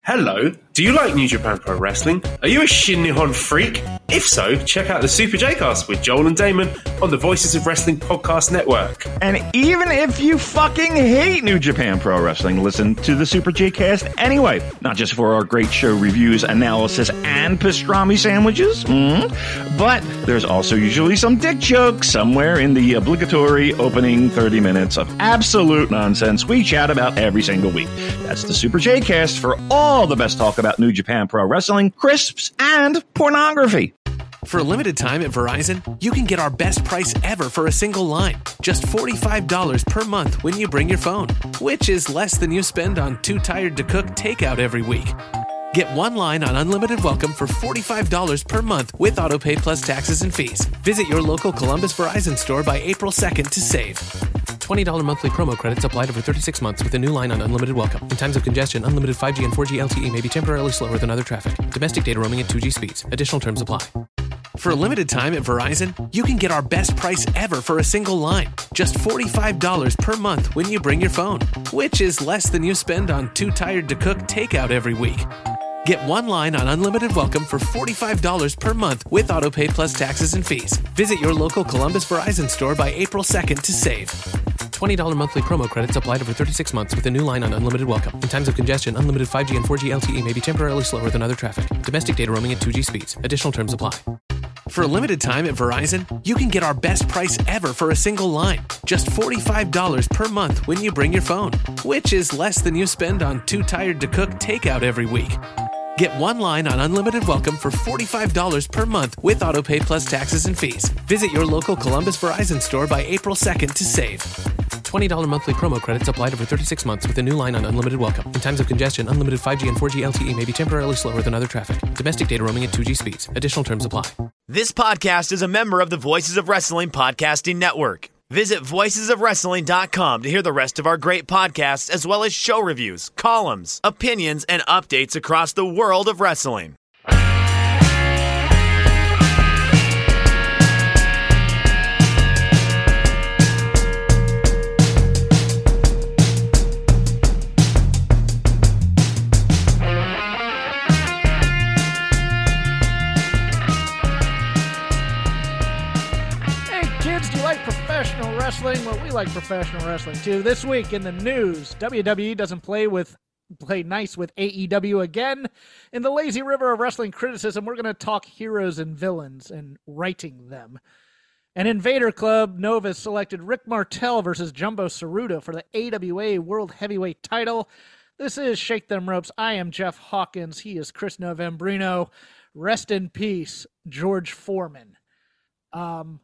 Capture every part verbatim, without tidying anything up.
Hello, do you like New Japan Pro Wrestling? Are you a Shin Nihon freak? If so, check out the Super J-Cast with Joel and Damon on the Voices of Wrestling Podcast Network. And even if you fucking hate New Japan Pro Wrestling, listen to the Super J-Cast anyway. Not just for our great show reviews, analysis, and pastrami sandwiches, mm-hmm. but there's also usually some dick jokes somewhere in the obligatory opening thirty minutes of absolute nonsense we chat about every single week. That's the Super J-Cast for all the best talk about New Japan Pro Wrestling, crisps, and pornography. For a limited time at Verizon, you can get our best price ever for a single line. Just forty-five dollars per month when you bring your phone, which is less than you spend on Too Tired to Cook takeout every week. Get one line on Unlimited Welcome for forty-five dollars per month with AutoPay plus taxes and fees. Visit your local Columbus Verizon store by April second to save. twenty dollars monthly promo credits applied over thirty-six months with a new line on Unlimited Welcome. In times of congestion, unlimited five G and four G L T E may be temporarily slower than other traffic. Domestic data roaming at two G speeds. Additional terms apply. For a limited time at Verizon, you can get our best price ever for a single line. Just forty-five dollars per month when you bring your phone, which is less than you spend on Too Tired to Cook takeout every week. Get one line on Unlimited Welcome for forty-five dollars per month with AutoPay plus taxes and fees. Visit your local Columbus Verizon store by April second to save. twenty dollars monthly promo credits applied over thirty-six months with a new line on Unlimited Welcome. In times of congestion, unlimited five G and four G L T E may be temporarily slower than other traffic. Domestic data roaming at two G speeds. Additional terms apply. For a limited time at Verizon, you can get our best price ever for a single line. Just forty-five dollars per month when you bring your phone, which is less than you spend on Too Tired to Cook takeout every week. Get one line on Unlimited Welcome for forty-five dollars per month with AutoPay plus taxes and fees. Visit your local Columbus Verizon store by April second to save. twenty dollars monthly promo credits applied over thirty-six months with a new line on Unlimited Welcome. In times of congestion, unlimited five G and four G L T E may be temporarily slower than other traffic. Domestic data roaming at two G speeds. Additional terms apply. This podcast is a member of the Voices of Wrestling Podcasting Network. Visit voices of wrestling dot com to hear the rest of our great podcasts, as well as show reviews, columns, opinions, and updates across the world of wrestling. Professional wrestling. Well, we like professional wrestling too. This week in the news, W W E doesn't play with play nice with A E W again. In the lazy river of wrestling criticism, we're going to talk heroes and villains and writing them. And Invader Club Nova selected Rick Martel versus Jumbo Tsuruta for the A W A World Heavyweight title. This is Shake Them Ropes. I am Jeff Hawkins. He is Chris Novembrino. Rest in peace, George Foreman. Um...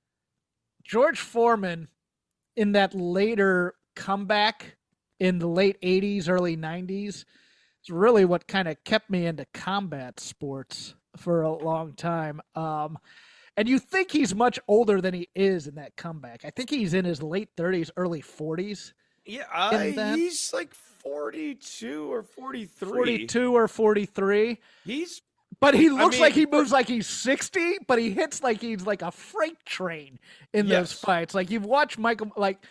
George Foreman, in that later comeback in the late eighties, early nineties, is really what kind of kept me into combat sports for a long time. Um, and you think he's much older than he is in that comeback. I think he's in his late thirties, early forties. Yeah, uh, he's like forty-two or forty-three. forty-two or forty-three. He's But he looks I mean, like he moves like he's sixty, but he hits like he's like a freight train in yes. those fights. Like you've watched Michael, like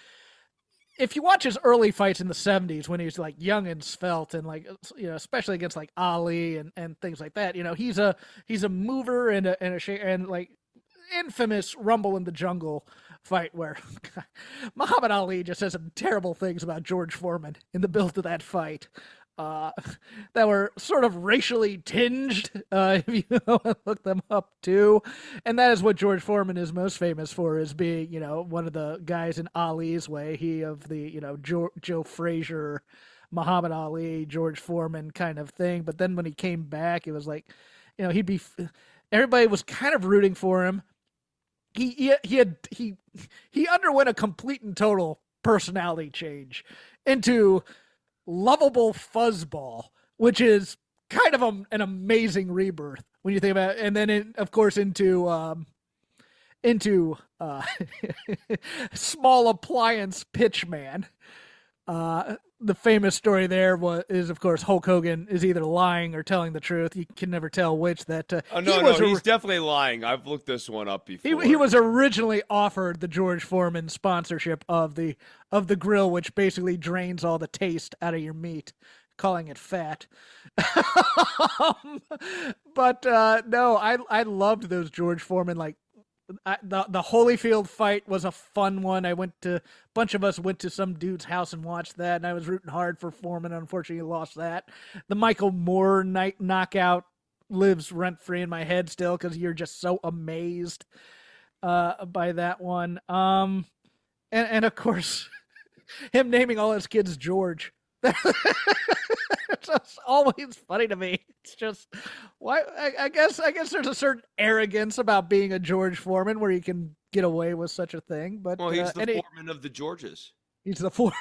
if you watch his early fights in the seventies when he was like young and svelte and like, you know, especially against like Ali and, and things like that, you know, he's a, he's a mover and a, and a, sh- and like infamous Rumble in the Jungle fight where Muhammad Ali just says some terrible things about George Foreman in the build to that fight. Uh, that were sort of racially tinged, uh, if you look them up too. And that is what George Foreman is most famous for, is being, you know, one of the guys in Ali's way. He of the, you know, Joe, Joe Frazier, Muhammad Ali, George Foreman kind of thing. But then when he came back, it was like, you know, he'd be, everybody was kind of rooting for him. He, he, he had, he, he underwent a complete and total personality change into lovable fuzzball, which is kind of a, an amazing rebirth when you think about it. And then, in, of course, into um, into uh, small appliance pitchman. Uh, the famous story there was, is, of course, Hulk Hogan is either lying or telling the truth. You can never tell which. That uh, oh, no, he no, was he's a, definitely lying. I've looked this one up before. He, he was originally offered the George Foreman sponsorship of the of the grill, which basically drains all the taste out of your meat calling it fat. um, but uh, no, I I loved those George Foreman. Like I, the the Holyfield fight was a fun one. I went to a bunch of us went to some dude's house and watched that, and I was rooting hard for Foreman. Unfortunately, he lost that. The Michael Moore night knockout lives rent free in my head still because you're just so amazed uh, by that one. Um, and and of course, him naming all his kids George. It's just always funny to me. It's just why I, I guess I guess there's a certain arrogance about being a George Foreman where you can get away with such a thing. But well, he's uh, the and foreman he, of the Georges. He's the foreman.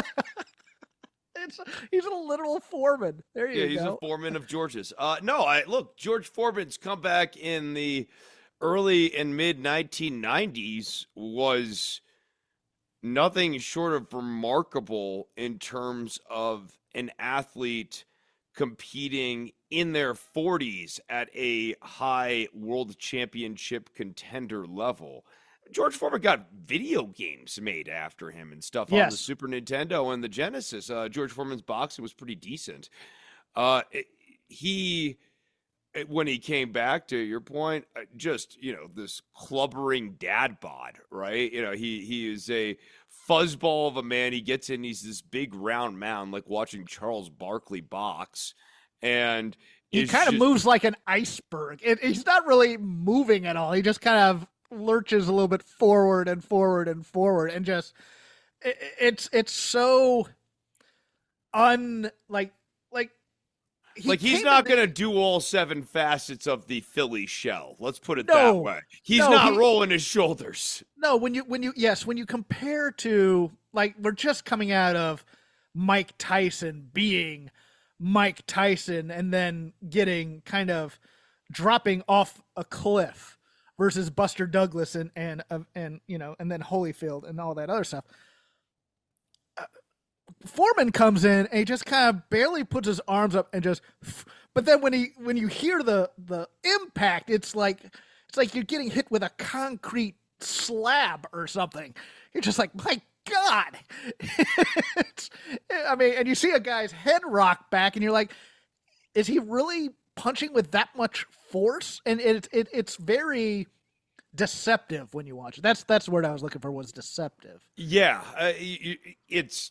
it's he's a literal foreman. There you yeah, go. Yeah, he's a foreman of Georges. Uh, no, I look George Foreman's comeback in the early and mid nineteen nineties was nothing short of remarkable in terms of an athlete competing in their forties at a high world championship contender level. George Foreman got video games made after him and stuff yes. on the Super Nintendo and the Genesis. Uh, George Foreman's boxing was pretty decent. Uh, it, he, when he came back, to your point, just, you know, this clubbering dad bod, right? You know, he, he is a fuzzball of a man. He gets in, he's this big round mound, like watching Charles Barkley box. And he kind of just moves like an iceberg. It, he's not really moving at all. He just kind of lurches a little bit forward and forward and forward. And just, it, it's, it's so un, like, like, He like he's not going to do all seven facets of the Philly shell. Let's put it no, that way. He's no, not he, rolling his shoulders. No, when you when you yes, when you compare to like we're just coming out of Mike Tyson being Mike Tyson and then getting kind of dropping off a cliff versus Buster Douglas and and uh, and you know and then Holyfield and all that other stuff. Foreman comes in and he just kind of barely puts his arms up and just, but then when he when you hear the the impact, it's like it's like you're getting hit with a concrete slab or something. You're just like, my God. it's, I mean, and you see a guy's head rock back, and you're like, is he really punching with that much force? And it it it's very deceptive when you watch it. That's that's the word I was looking for, was deceptive. Yeah, uh, it's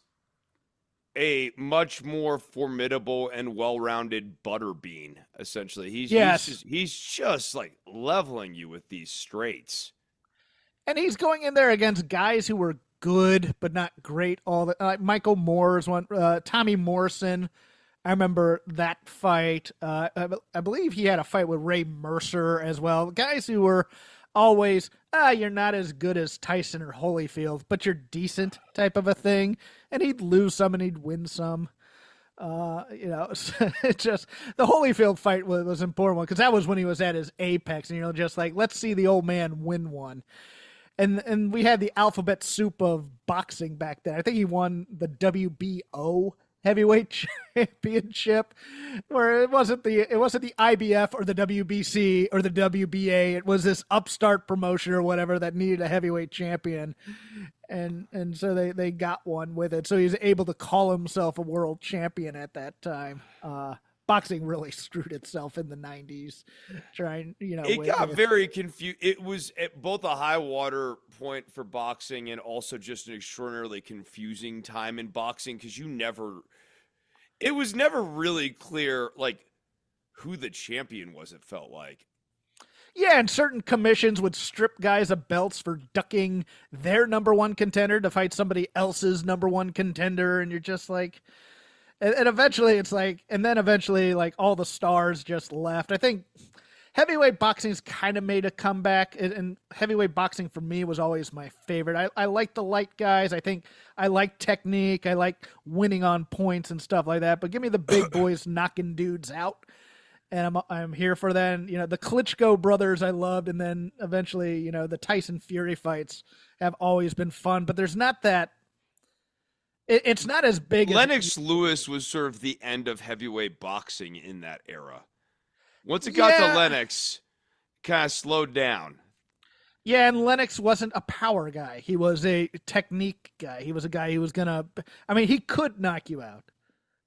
a much more formidable and well-rounded Butterbean, essentially. He's, yes. he's, just, he's just, like, leveling you with these straights. And he's going in there against guys who were good but not great. All the uh, Michael Moore's one, uh, Tommy Morrison. I remember that fight. Uh, I, I believe he had a fight with Ray Mercer as well. Guys who were always, ah, you're not as good as Tyson or Holyfield, but you're decent type of a thing. And he'd lose some and he'd win some. Uh, you know, it just, the Holyfield fight was, was an important one because that was when he was at his apex, and you know, just like, let's see the old man win one. And and we had the alphabet soup of boxing back then. I think he won the W B O heavyweight championship, where it wasn't the it wasn't the I B F or the W B C or the W B A. It was this upstart promotion or whatever that needed a heavyweight champion, and and so they they got one with it. So he was able to call himself a world champion at that time. Uh, boxing really screwed itself in the nineties. Trying, you know, it with, got with, very confused. It was at both a high water point for boxing and also just an extraordinarily confusing time in boxing because you never. It was never really clear, like, who the champion was, it felt like. Yeah, and certain commissions would strip guys of belts for ducking their number one contender to fight somebody else's number one contender, and you're just like... And, and eventually it's like... And then eventually, like, all the stars just left. I think heavyweight boxing's kind of made a comeback, and, and heavyweight boxing for me was always my favorite. I, I like the light guys. I think I like technique. I like winning on points and stuff like that. But give me the big boys knocking dudes out, and I'm I'm here for that. And, you know, the Klitschko brothers I loved, and then eventually, you know, the Tyson Fury fights have always been fun. But there's not that. It, it's not as big. Lennox as, Lewis was sort of the end of heavyweight boxing in that era. Once it got yeah. to Lennox, kind of slowed down. Yeah, and Lennox wasn't a power guy. He was a technique guy. He was a guy who was going to... I mean, he could knock you out.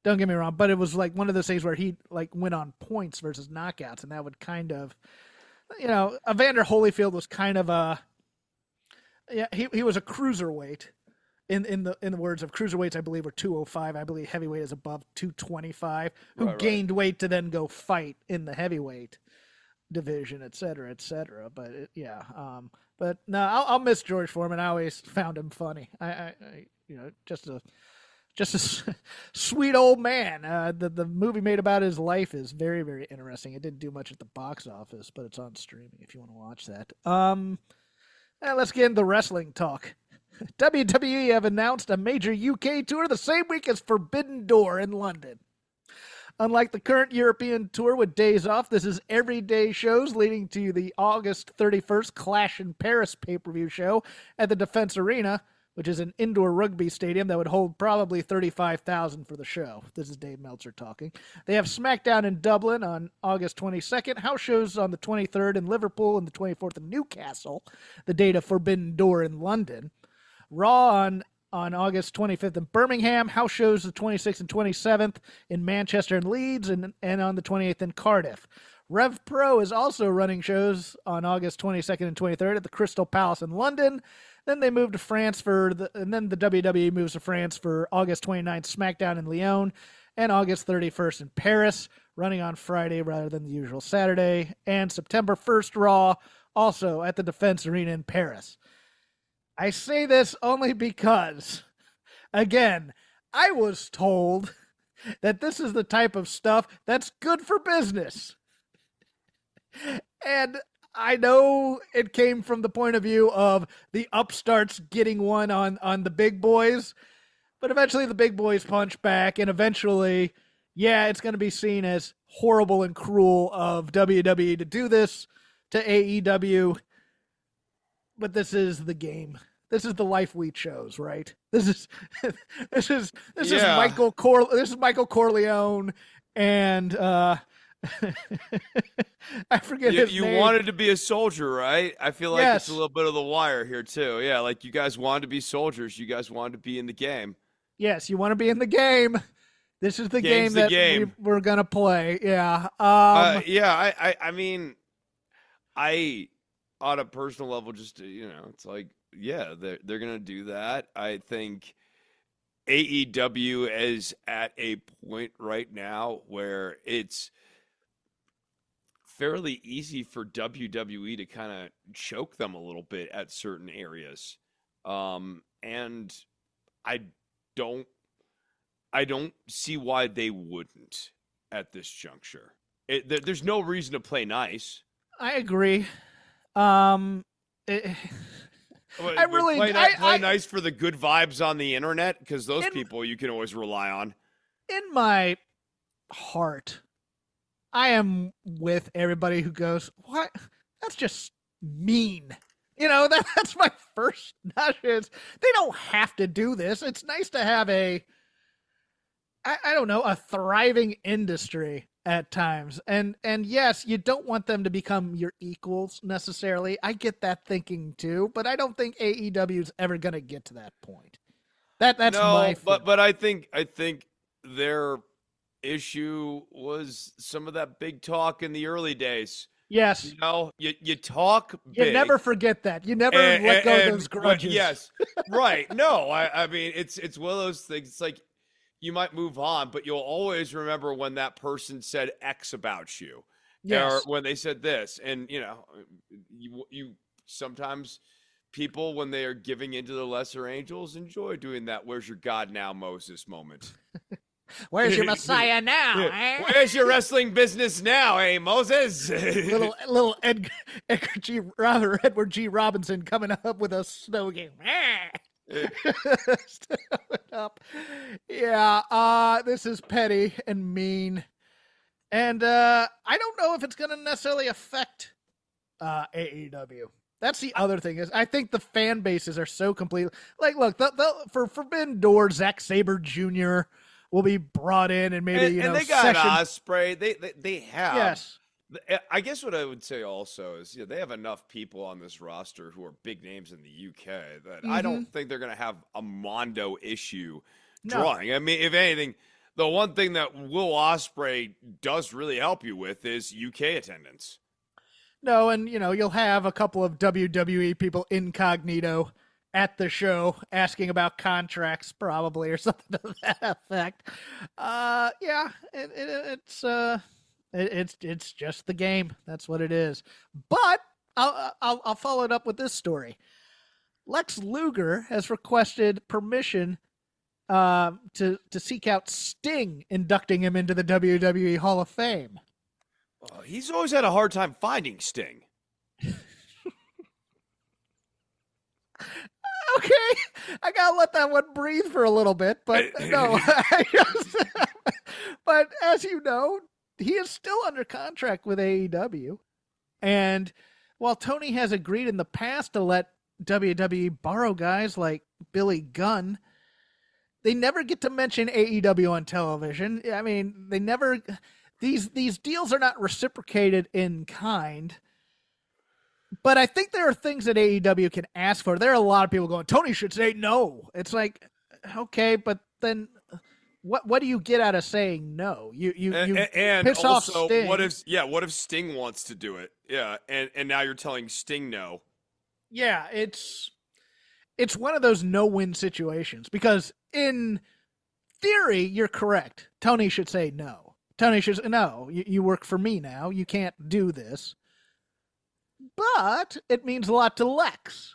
Don't get me wrong, but it was like one of those things where he like went on points versus knockouts, and that would kind of, you know, Evander Holyfield was kind of a, yeah, he he was a cruiserweight. In in the in the words of cruiserweights, I believe were two oh five. I believe heavyweight is above two twenty-five. Who Right, right. gained weight to then go fight in the heavyweight division, et cetera, et cetera. But it, yeah, um, but no, I'll, I'll miss George Foreman. I always found him funny. I, I, I you know, just a just a s- sweet old man. Uh, the the movie made about his life is very very interesting. It didn't do much at the box office, but it's on streaming if you want to watch that. Um, and let's get into wrestling talk. W W E have announced a major U K tour the same week as Forbidden Door in London. Unlike the current European tour with days off, this is everyday shows leading to the August thirty-first Clash in Paris pay-per-view show at the Defense Arena, which is an indoor rugby stadium that would hold probably thirty-five thousand for the show. This is Dave Meltzer talking. They have SmackDown in Dublin on August twenty-second, house shows on the twenty-third in Liverpool and the twenty-fourth in Newcastle, the date of Forbidden Door in London. Raw on, on August twenty-fifth in Birmingham, house shows the twenty-sixth and twenty-seventh in Manchester and Leeds, and, and on the twenty-eighth in Cardiff. Rev Pro is also running shows on August twenty-second and twenty-third at the Crystal Palace in London. Then they move to France for the, and then the W W E moves to France for August twenty-ninth SmackDown in Lyon and August thirty-first in Paris, running on Friday rather than the usual Saturday, and September first Raw also at the Defense Arena in Paris. I say this only because, again, I was told that this is the type of stuff that's good for business. And I know it came from the point of view of the upstarts getting one on, on the big boys, but eventually the big boys punch back, and eventually, yeah, it's going to be seen as horrible and cruel of W W E to do this to A E W, but this is the game. This is the life we chose, right? This is this is this Yeah. is Michael Cor this is Michael Corleone, and uh, I forget You, his you name. wanted to be a soldier, right? I feel like Yes. it's a little bit of the wire here too. Yeah, like you guys wanted to be soldiers. You guys wanted to be in the game. Yes, you want to be in the game. This is the Game's game the that game. We, we're gonna play. Yeah. Um, uh, yeah, I, I, I mean, I, on a personal level, just you know, it's like, yeah, they're they're gonna do that. I think A E W is at a point right now where it's fairly easy for W W E to kind of choke them a little bit at certain areas, um, and I don't, I don't see why they wouldn't at this juncture. It, there, there's no reason to play nice. I agree. Um, it, What, I really- play, ni- I- play I- nice for the good vibes on the internet because those In- people you can always rely on. in my heart, I am with everybody who goes, "What? That's just mean." You know, that that's my first nudge is they don't have to do this. It's nice to have a, I, I don't know, a thriving industry at times. And and yes, you don't want them to become your equals necessarily. I get that thinking too, but I don't think A E W is ever going to get to that point. That that's no, my but feeling. but I think I think their issue was some of that big talk in the early days. yes. You know, you you talk You big. never forget that. You never and- let go and- of those but grudges. yes, right. No, I, I mean it's it's one of those things. It's like you might move on, but you'll always remember when that person said X about you, Yes. or when they said this. And you know, you you sometimes people when they are giving into the lesser angels enjoy doing that. Where's your God now, Moses moment? Where's your Messiah now? Yeah. eh? Where's your wrestling business now, eh, Moses? little little Ed, Edgar G. Robert, Edward G. Robinson coming up with a snow game. up. Yeah, uh, this is petty and mean. And uh, I don't know if it's going to necessarily affect uh, A E W. That's the other thing is I think the fan bases are so complete. Like, look, the, the, for Forbidden Door, Zack Sabre Junior will be brought in and maybe, and, you know, and they got session. Osprey. They, they they have. Yes. I guess what I would say also is, you know, they have enough people on this roster who are big names in the U K that I don't think they're going to have a Mondo issue No. drawing. I mean, if anything, The one thing that Will Ospreay does really help you with is U K attendance. No, and, you know, you'll have a couple of W W E people incognito at the show asking about contracts, probably, or something to that effect. Uh, yeah, it, it, it's uh, it, it's it's just the game. That's what it is. But I'll, I'll I'll follow it up with this story. Lex Luger has requested permission uh, to to seek out Sting, inducting him into the W W E Hall of Fame. Oh, he's always had a hard time finding Sting. Okay, I gotta let that one breathe for a little bit, but no. I just, but as you know, he is still under contract with A E W, and while Tony has agreed in the past to let W W E borrow guys like Billy Gunn, they never get to mention A E W on television. I mean, they never. These these deals are not reciprocated in kind. But I think there are things that A E W can ask for. There are a lot of people going, Tony should say no. It's like, okay, but then what what do you get out of saying no? You you, you and, and piss also, off Sting. what if yeah, what if Sting wants to do it? Yeah, and, and now you're telling Sting no. Yeah, it's it's one of those no-win situations because in theory, you're correct. Tony should say no. Tony should say, no, you, you work for me now. You can't do this. But it means a lot to Lex.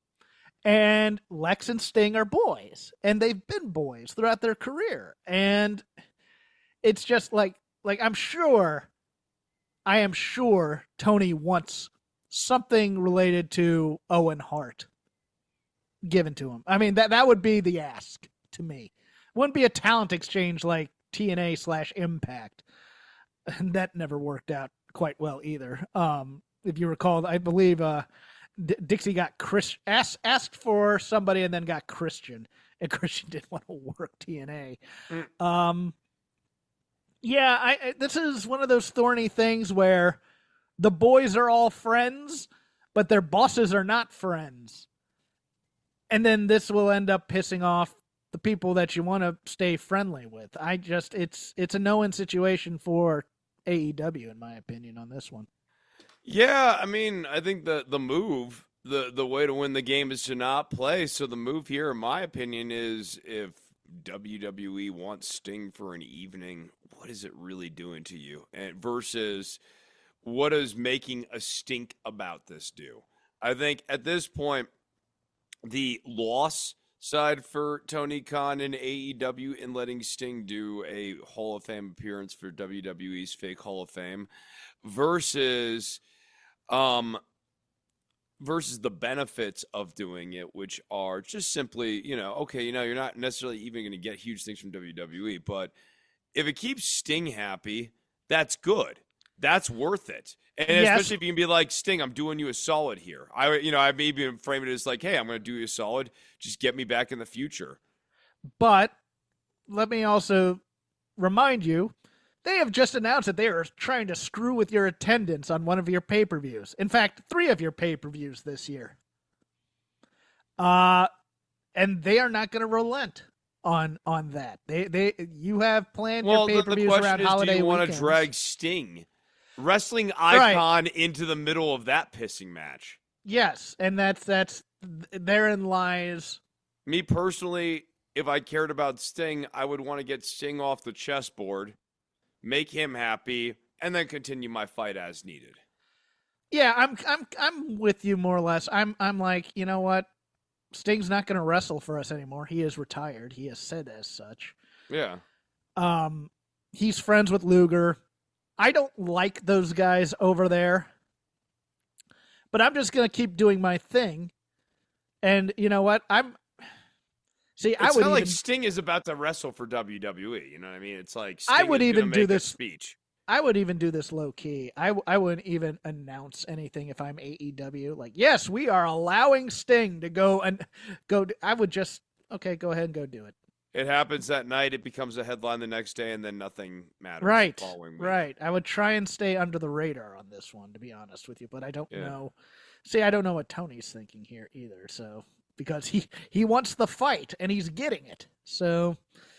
And Lex and Sting are boys. And they've been boys throughout their career. And it's just like, like I'm sure, I am sure Tony wants something related to Owen Hart given to him. I mean, that, that would be the ask to me. It wouldn't be a talent exchange like T N A slash Impact. And that never worked out quite well either. Um, if you recall, I believe uh, D- Dixie got Chris asked asked for somebody and then got Christian, and Christian didn't want to work T N A. Mm. Um, yeah, I, I this is one of those thorny things where the boys are all friends, but their bosses are not friends, and then this will end up pissing off the people that you want to stay friendly with. I just it's it's a no-win situation for A E W in my opinion on this one. Yeah, I mean, I think the the move, the the way to win the game is to not play. So the move here, in my opinion, is if W W E wants Sting for an evening, what is it really doing to you? And versus what is making a stink about this do? I think at this point, the loss side for Tony Khan and A E W in letting Sting do a Hall of Fame appearance for W W E's fake Hall of Fame versus um versus the benefits of doing it, which are just simply, you know, okay, you know, you're not necessarily even going to get huge things from W W E, but if it keeps Sting happy, that's good. That's worth it. And yes. Especially if you can be like, Sting, I'm doing you a solid here. I, you know, I maybe frame it as like, hey, I'm going to do you a solid. Just get me back in the future. But let me also remind you, they have just announced that they are trying to screw with your attendance on one of your pay-per-views. In fact, three of your pay-per-views this year. Uh, and they are not going to relent on on that. They they you have planned well, your pay-per-views the, the around is, holiday do you want weekends. to drag Sting, wrestling icon, right. into the middle of that pissing match? Yes, and that's that's therein lies. Me personally, if I cared about Sting, I would want to get Sting off the chessboard, make him happy, and then continue my fight as needed. Yeah, I'm I'm I'm with you more or less. I'm I'm like, you know what? Sting's not going to wrestle for us anymore. He is retired. He has said as such. Yeah. Um, he's friends with Luger. I don't like those guys over there, but I'm just going to keep doing my thing. And you know what? I'm see. It's I would not even, like Sting is about to wrestle for W W E. You know what I mean? It's like Sting I would is even make do a this speech. I would even do this low key. I, I wouldn't even announce anything if I'm A E W. Like, yes, we are allowing Sting to go and go. I would just, okay, go ahead and go do it. It happens that night. It becomes a headline the next day, and then nothing matters. Right, the following week. right. I would try and stay under the radar on this one, to be honest with you. But I don't Yeah. know. See, I don't know what Tony's thinking here either. So because he he wants the fight and he's getting it, so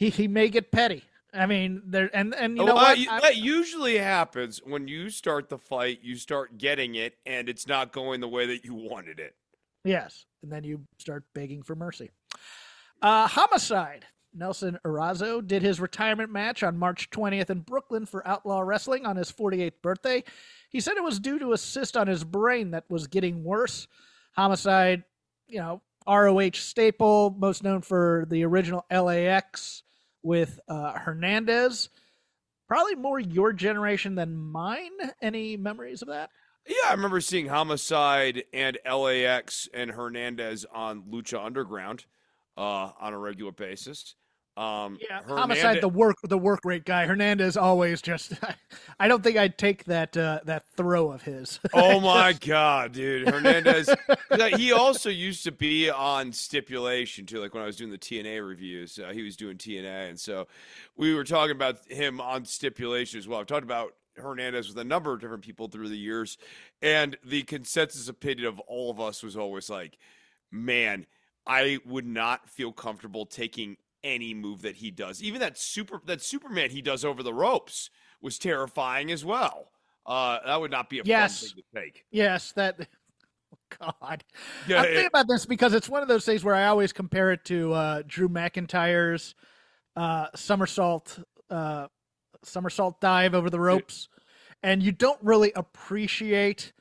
he he may get petty. I mean, there and and you know well, what? Uh, that usually happens when you start the fight. You start getting it, and it's not going the way that you wanted it. Yes, and then you start begging for mercy. Uh, Homicide. Nelson Arazo did his retirement match on March twentieth in Brooklyn for Outlaw Wrestling on his forty-eighth birthday. He said it was due to a cyst on his brain that was getting worse. Homicide, you know, R O H staple, most known for the original L A X with uh, Hernandez. Probably more your generation than mine. Any memories of that? Yeah, I remember seeing Homicide and L A X and Hernandez on Lucha Underground uh, on a regular basis. Um, yeah, Hernandez- Homicide, the work the work rate guy. Hernandez always just. I don't think I'd take that uh, that throw of his. Oh my god, dude, Hernandez. He also used to be on Stipulation too. Like when I was doing the T N A reviews, uh, he was doing T N A, and so we were talking about him on Stipulation as well. I've talked about Hernandez with a number of different people through the years, and the consensus opinion of all of us was always like, man, I would not feel comfortable taking any move that he does. Even that super that Superman he does over the ropes was terrifying as well. Uh, that would not be a yes. fun thing to take. Yes, that. Oh God, Yeah, I'm it- thinking about this because it's one of those things where I always compare it to uh, Drew McIntyre's uh, somersault, uh, somersault dive over the ropes, and you don't really appreciate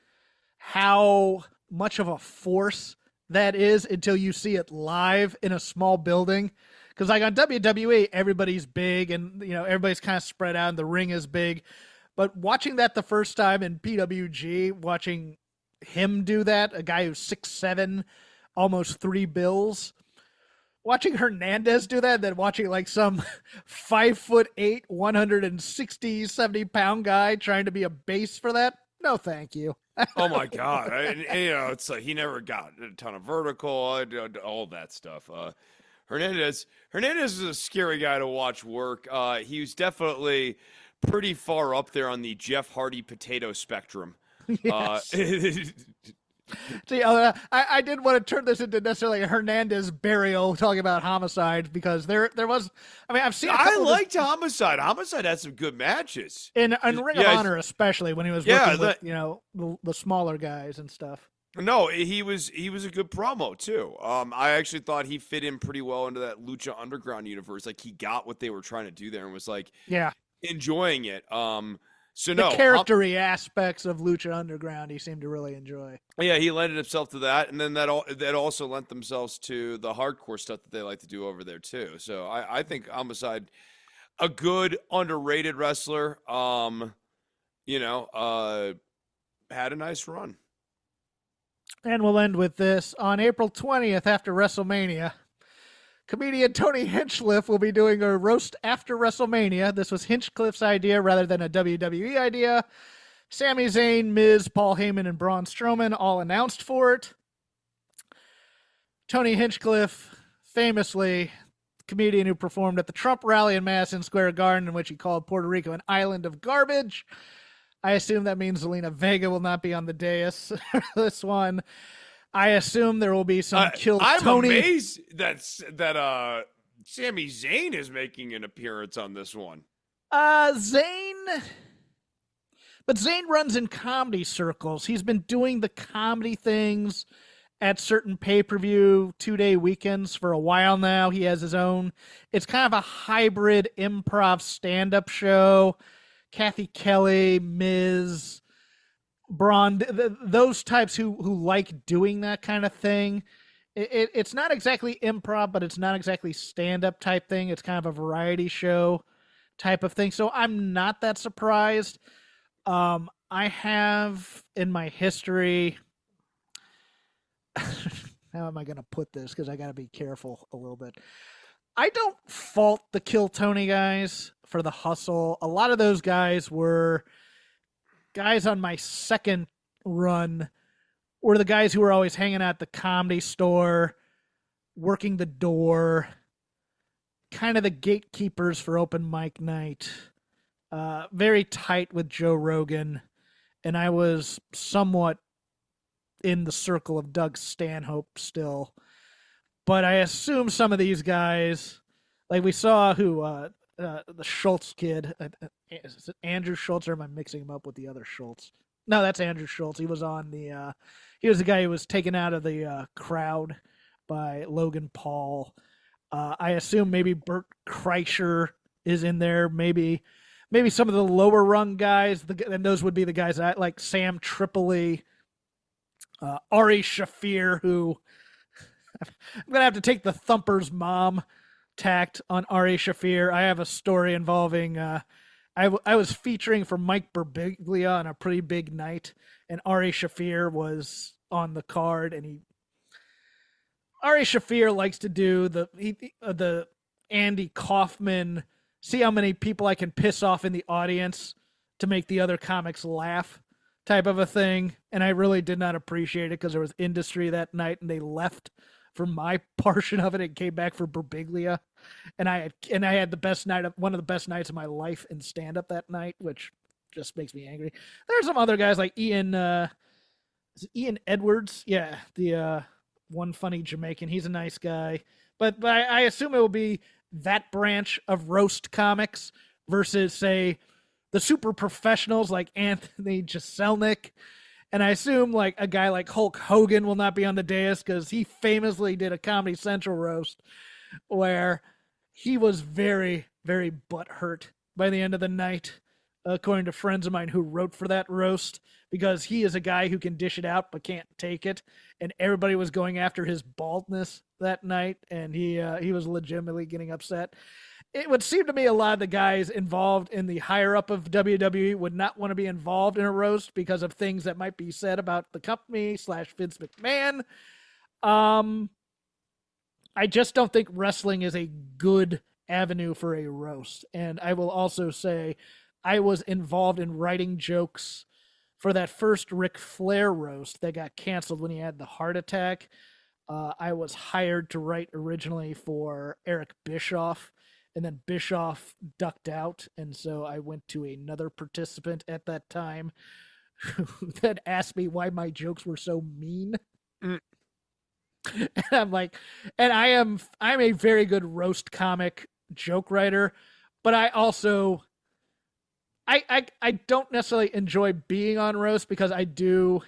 how much of a force that is until you see it live in a small building. Because like on W W E, everybody's big and, you know, everybody's kind of spread out and the ring is big. But watching that the first time in P W G, watching him do that, a guy who's six seven, almost three bills, watching Hernandez do that, then watching like some five foot eight, one hundred sixty, seventy pound guy trying to be a base for that. No, thank you. Oh my god! And, and, you know, it's like he never got a ton of vertical, all that stuff. Uh, Hernandez, Hernandez is a scary guy to watch work. Uh, he was definitely pretty far up there on the Jeff Hardy potato spectrum. Yes. Uh, See, uh, I, I didn't want to turn this into necessarily a Hernandez burial talking about Homicide because there there was, I mean, I've seen. A I couple of liked Homicide. Homicide had some good matches. in in Ring Yeah, of Honor, especially when he was yeah, working with that- you know the, the smaller guys and stuff. No, he was he was a good promo too. Um, I actually thought he fit in pretty well into that Lucha Underground universe. Like he got what they were trying to do there and was like Yeah, enjoying it. Um, so the no, charactery aspects of Lucha Underground he seemed to really enjoy. Yeah, he lended himself to that, and then that all that also lent themselves to the hardcore stuff that they like to do over there too. So I, I think Homicide, a good underrated wrestler, um, you know, uh, had a nice run. And we'll end with this. On April twentieth, after WrestleMania, comedian Tony Hinchcliffe will be doing a roast after WrestleMania. This was Hinchcliffe's idea rather than a W W E idea. Sami Zayn, Miz, Paul Heyman, and Braun Strowman all announced for it. Tony Hinchcliffe, famously, comedian who performed at the Trump rally in Madison Square Garden, in which he called Puerto Rico an island of garbage. I assume that means Zelina Vega will not be on the dais for this one. I assume there will be some Uh, kill I'm Tony. amazed that that uh, Sami Zayn is making an appearance on this one. Uh, Zayn. But Zayn runs in comedy circles. He's been doing the comedy things at certain pay-per-view two-day weekends for a while now. He has his own. It's kind of a hybrid improv stand-up show. Kathy Kelly, Miz, Braun, th- th- those types who who like doing that kind of thing. It, it, it's not exactly improv, but it's not exactly stand-up type thing. It's kind of a variety show type of thing. So I'm not that surprised. Um, I have in my history. How am I going to put this? Because I got to be careful a little bit. I don't fault the Kill Tony guys for the hustle. A lot of those guys were guys on my second run, were the guys who were always hanging out at the Comedy Store, working the door, kind of the gatekeepers for open mic night. Uh, very tight with Joe Rogan, and I was somewhat in the circle of Doug Stanhope still. But I assume some of these guys, Like we saw who uh, uh, the Schultz kid. Uh, is it Andrew Schultz, or am I mixing him up with the other Schultz? No, that's Andrew Schultz. He was on the. Uh, he was the guy who was taken out of the uh, crowd by Logan Paul. Uh, I assume maybe Bert Kreischer is in there. Maybe, maybe some of the lower rung guys. The, and those would be the guys that like Sam Tripoli, uh, Ari Shafir, who I'm gonna have to take the Thumper's mom tact on Ari Shafir. I have a story involving. Uh, I, w- I was featuring for Mike Birbiglia on a pretty big night, and Ari Shafir was on the card, and he Ari Shafir likes to do the he, uh, the Andy Kaufman, see how many people I can piss off in the audience to make the other comics laugh type of a thing, and I really did not appreciate it because there was industry that night, and they left for my portion of it and came back for Birbiglia. And I had, and I had the best night of one of the best nights of my life in stand up that night, which just makes me angry. There's some other guys like Ian, uh, is it Ian Edwards. Yeah. The, uh, one funny Jamaican. He's a nice guy, but, but I, I assume it will be that branch of roast comics versus say the super professionals like Anthony Jeselnik. And I assume like a guy like Hulk Hogan will not be on the dais because he famously did a Comedy Central roast where he was very, very butthurt by the end of the night, according to friends of mine who wrote for that roast, because he is a guy who can dish it out but can't take it. And everybody was going after his baldness that night, and he uh, he was legitimately getting upset. It would seem to me a lot of the guys involved in the higher up of W W E would not want to be involved in a roast because of things that might be said about the company slash Vince McMahon. Um, I just don't think wrestling is a good avenue for a roast. And I will also say I was involved in writing jokes for that first Ric Flair roast that got canceled when he had the heart attack. Uh, I was hired to write originally for Eric Bischoff. And then Bischoff ducked out, and so I went to another participant at that time who then asked me why my jokes were so mean. Mm. And I'm like, and I am I'm a very good roast comic joke writer, but I also I I I don't necessarily enjoy being on roast because I do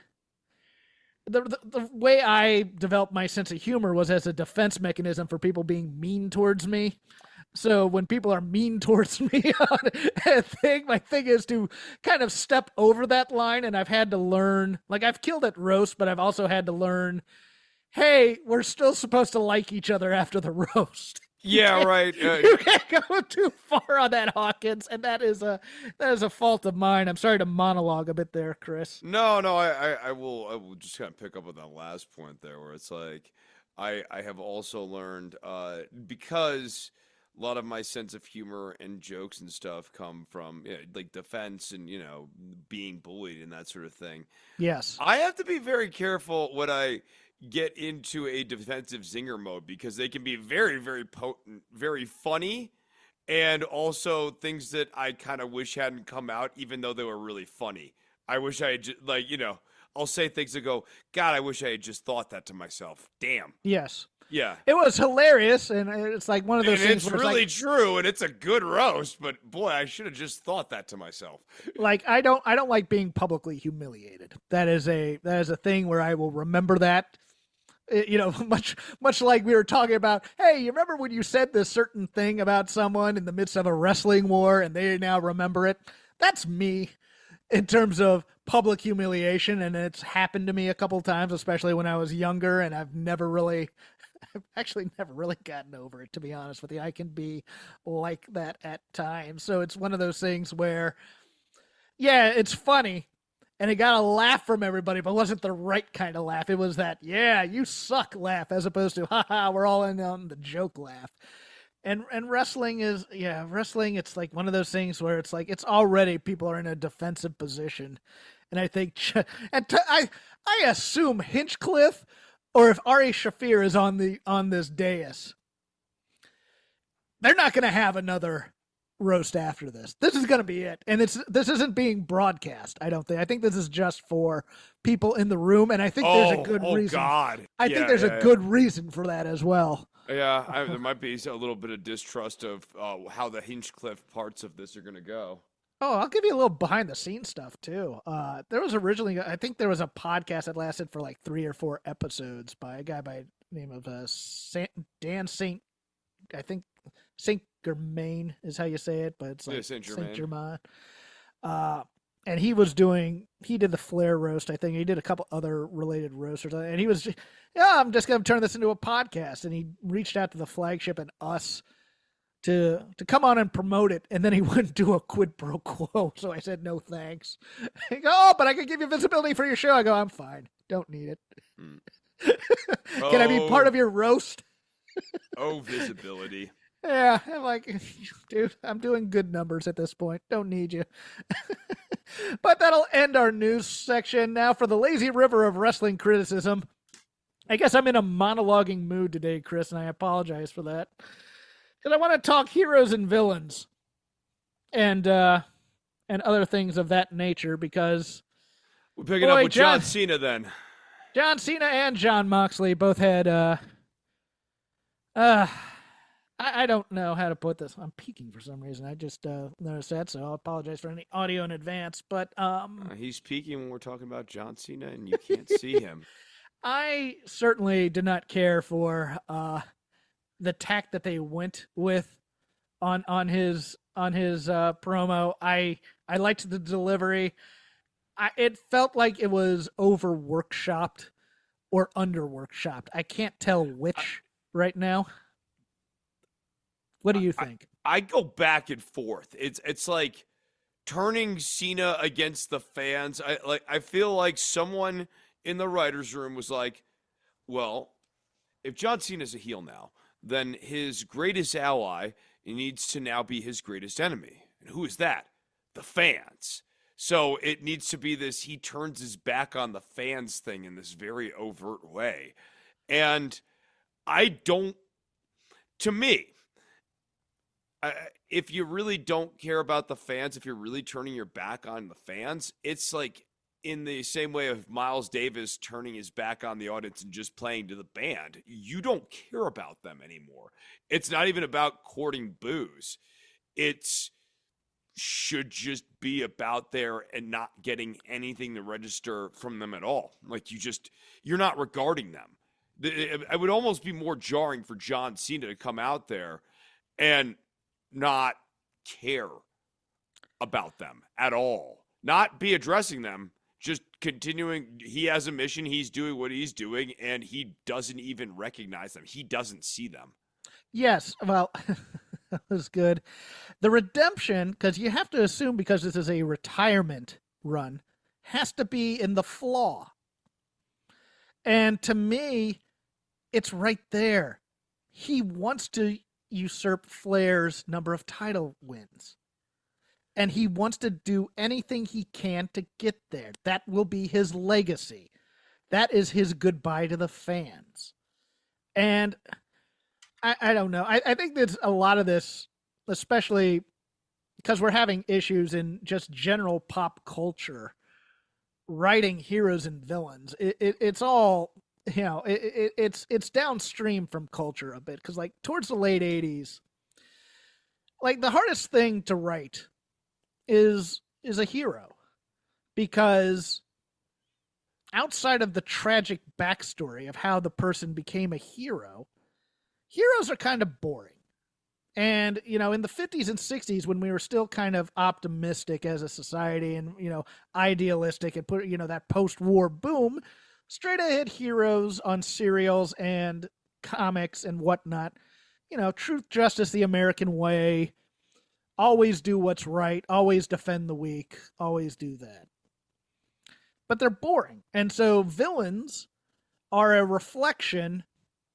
the, the the way I developed my sense of humor was as a defense mechanism for people being mean towards me. So when people are mean towards me on a thing, my thing is to kind of step over that line. And I've had to learn, like I've killed at roast, but I've also had to learn, hey, we're still supposed to like each other after the roast. Yeah, right. Uh, you can't go too far on that, Hawkins. And that is a, that is a fault of mine. I'm sorry to monologue a bit there, Chris. No, no, I, I, I will, I will just kind of pick up on that last point there where it's like, I, I have also learned, uh, because a lot of my sense of humor and jokes and stuff come from you know, like defense and, you know, being bullied and that sort of thing. Yes. I have to be very careful when I get into a defensive zinger mode because they can be very, very potent, very funny, and also things that I kind of wish hadn't come out, even though they were really funny. I wish I had, just, like, you know, I'll say things that go, God, I wish I had just thought that to myself. Damn. Yes. Yeah. It was hilarious, and it's like one of those and things it's where really it's like, true, and it's a good roast, but boy, I should have just thought that to myself. like I don't I don't like being publicly humiliated. That is a that is a thing where I will remember that. It, you know, much much like we were talking about, hey, you remember when you said this certain thing about someone in the midst of a wrestling war and they now remember it? That's me in terms of public humiliation, and it's happened to me a couple times, especially when I was younger, and I've never really I've actually never really gotten over it, to be honest with you. I can be like that at times. So it's one of those things where, yeah, it's funny, and it got a laugh from everybody, but it wasn't the right kind of laugh. It was that, yeah, you suck laugh, as opposed to, haha, we're all in on the joke laugh. And and wrestling is, yeah, wrestling, it's like one of those things where it's like, it's already, people are in a defensive position. And I think, and t- I, I assume Hinchcliffe, or if Ari Shafir is on the on this dais, they're not going to have another roast after this. This is going to be it, and it's this isn't being broadcast. I don't think. I think this is just for people in the room, and I think oh, there's a good oh reason. God! I yeah, think there's yeah, a good reason for that as well. Yeah, I, there might be a little bit of distrust of uh, how the Hinchcliffe parts of this are going to go. Oh, I'll give you a little behind the scenes stuff too. Uh, there was originally, I think there was a podcast that lasted for like three or four episodes by a guy by the name of uh, Saint, Dan Saint, I think Saint Germain is how you say it, but it's like yeah, Saint Germain. Saint Germain. Uh, and he was doing, he did the Flair roast, I think. He did a couple other related roasts or something. And he was, just, yeah, I'm just going to turn this into a podcast. And he reached out to the flagship and us to to come on and promote it, and then he wouldn't do a quid pro quo. So I said, no thanks. He go, oh, but I can give you visibility for your show. I go, I'm fine. Don't need it. Mm. Can oh. I be part of your roast? Oh, visibility. Yeah, I'm like, dude, I'm doing good numbers at this point. Don't need you. But that'll end our news section. Now for the lazy river of wrestling criticism. I guess I'm in a monologuing mood today, Chris, and I apologize for that. Because I want to talk heroes and villains and uh, and other things of that nature because... We're picking boy, up with John, John Cena then. John Cena and Jon Moxley both had... Uh, uh, I, I don't know how to put this. I'm peeking for some reason. I just uh, noticed that, so I'll apologize for any audio in advance. But um, uh, he's peeking when we're talking about John Cena, and you can't see him. I certainly did not care for... Uh, the tack that they went with on on his on his uh, promo. I I liked the delivery. I, it felt like it was over workshopped or under workshopped. I can't tell which right now. What do you think? I, I go back and forth. It's it's like turning Cena against the fans. I like I feel like someone in the writers' room was like, well, if John Cena's a heel now, then his greatest ally needs to now be his greatest enemy. And who is that? The fans. So it needs to be this, he turns his back on the fans thing in this very overt way. And I don't, to me, I, if you really don't care about the fans, if you're really turning your back on the fans, it's like in the same way of Miles Davis turning his back on the audience and just playing to the band. You don't care about them anymore. It's not even about courting boos. It's should just be about there and not getting anything to register from them at all. Like you just, you're not regarding them. It would almost be more jarring for John Cena to come out there and not care about them at all. Not be addressing them. Just continuing, he has a mission, he's doing what he's doing, and he doesn't even recognize them. He doesn't see them. Yes, well, that was good. The redemption, because you have to assume because this is a retirement run, has to be in the flaw. And to me, it's right there. He wants to usurp Flair's number of title wins. And he wants to do anything he can to get there. That will be his legacy. That is his goodbye to the fans. And I, I don't know. I, I think there's a lot of this, especially because we're having issues in just general pop culture, writing heroes and villains. It, it, it's all, you know, it, it, it's it's downstream from culture a bit. Because like towards the late eighties, like the hardest thing to write is is a hero, because outside of the tragic backstory of how the person became a hero, heroes are kind of boring. And, you know, in the fifties and sixties, when we were still kind of optimistic as a society and, you know, idealistic and put, you know, that post-war boom, straight ahead heroes on serials and comics and whatnot, you know, truth, justice, the American way, always do what's right, always defend the weak, always do that. But they're boring. And so villains are a reflection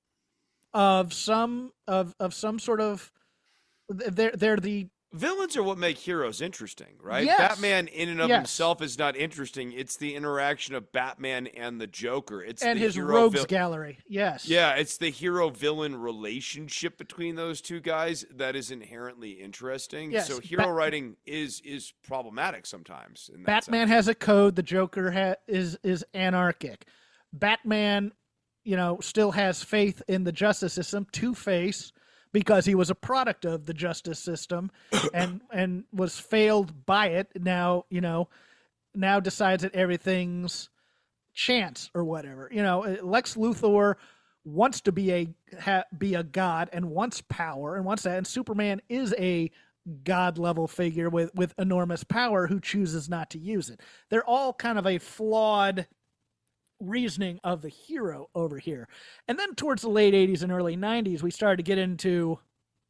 of some of of some sort of they're they're the villains are what make heroes interesting, right? Yes. Batman in and of yes. himself is not interesting. It's the interaction of Batman and the Joker. It's and the his hero rogues vil- gallery. Yes. Yeah, it's the hero-villain relationship between those two guys that is inherently interesting. Yes. So hero Bat- writing is is problematic sometimes. In that Batman sense. has a code. The Joker ha- is is anarchic. Batman, you know, still has faith in the justice system. Two-Face, because he was a product of the justice system and and was failed by it. Now, you know, now decides that everything's chance or whatever. You know, Lex Luthor wants to be a ha, be a god and wants power and wants that. And Superman is a god level figure with with enormous power who chooses not to use it. They're all kind of a flawed reasoning of the hero over here. And then towards the late eighties and early nineties, we started to get into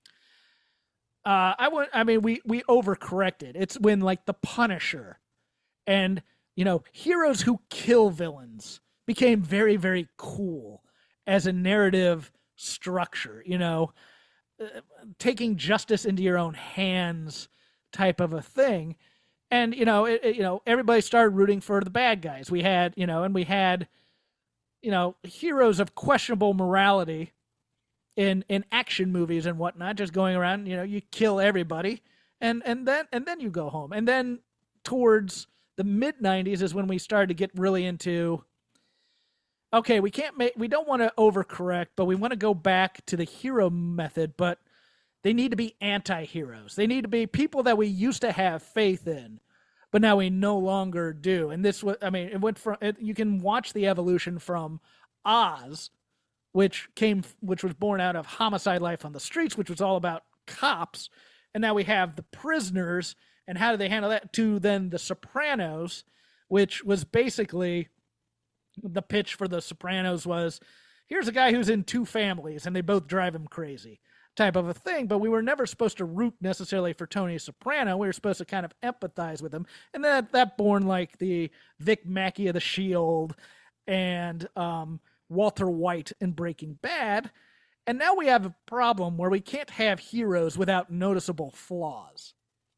uh I want I mean we we overcorrected. It's when like the Punisher and, you know, heroes who kill villains became very, very cool as a narrative structure, you know, uh, taking justice into your own hands type of a thing. And, you know, it, it, you know, everybody started rooting for the bad guys. We had, you know, and we had, you know, heroes of questionable morality in, in action movies and whatnot, just going around, you know, you kill everybody and, and then, and then you go home. And then towards the mid nineties is when we started to get really into, okay, we can't make, we don't want to overcorrect, but we want to go back to the hero method, but they need to be anti-heroes. They need to be people that we used to have faith in, but now we no longer do. And this was, I mean, it went from, it, you can watch the evolution from Oz, which came, which was born out of Homicide: Life on the Streets, which was all about cops. And now we have The Prisoners, and how do they handle that, to then The Sopranos, which was basically, the pitch for The Sopranos was, here's a guy who's in two families and they both drive him crazy type of a thing. But we were never supposed to root necessarily for Tony Soprano. We were supposed to kind of empathize with him. And that, that born like the Vic Mackey of The Shield and um, Walter White in Breaking Bad. And now we have a problem where we can't have heroes without noticeable flaws.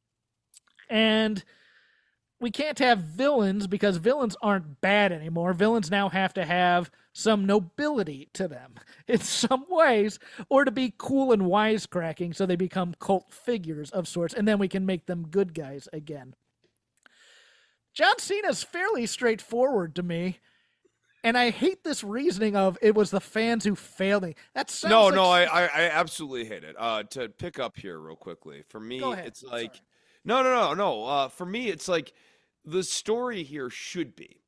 And we can't have villains because villains aren't bad anymore. Villains now have to have some nobility to them in some ways, or to be cool and wisecracking so they become cult figures of sorts, and then we can make them good guys again. John Cena's fairly straightforward to me, and I hate this reasoning of it was the fans who failed me. That sounds no, like... no, I, I, I absolutely hate it. Uh, to pick up here real quickly, for me, it's like, Sorry. no, no, no, no. Uh, for me, it's like, the story here should be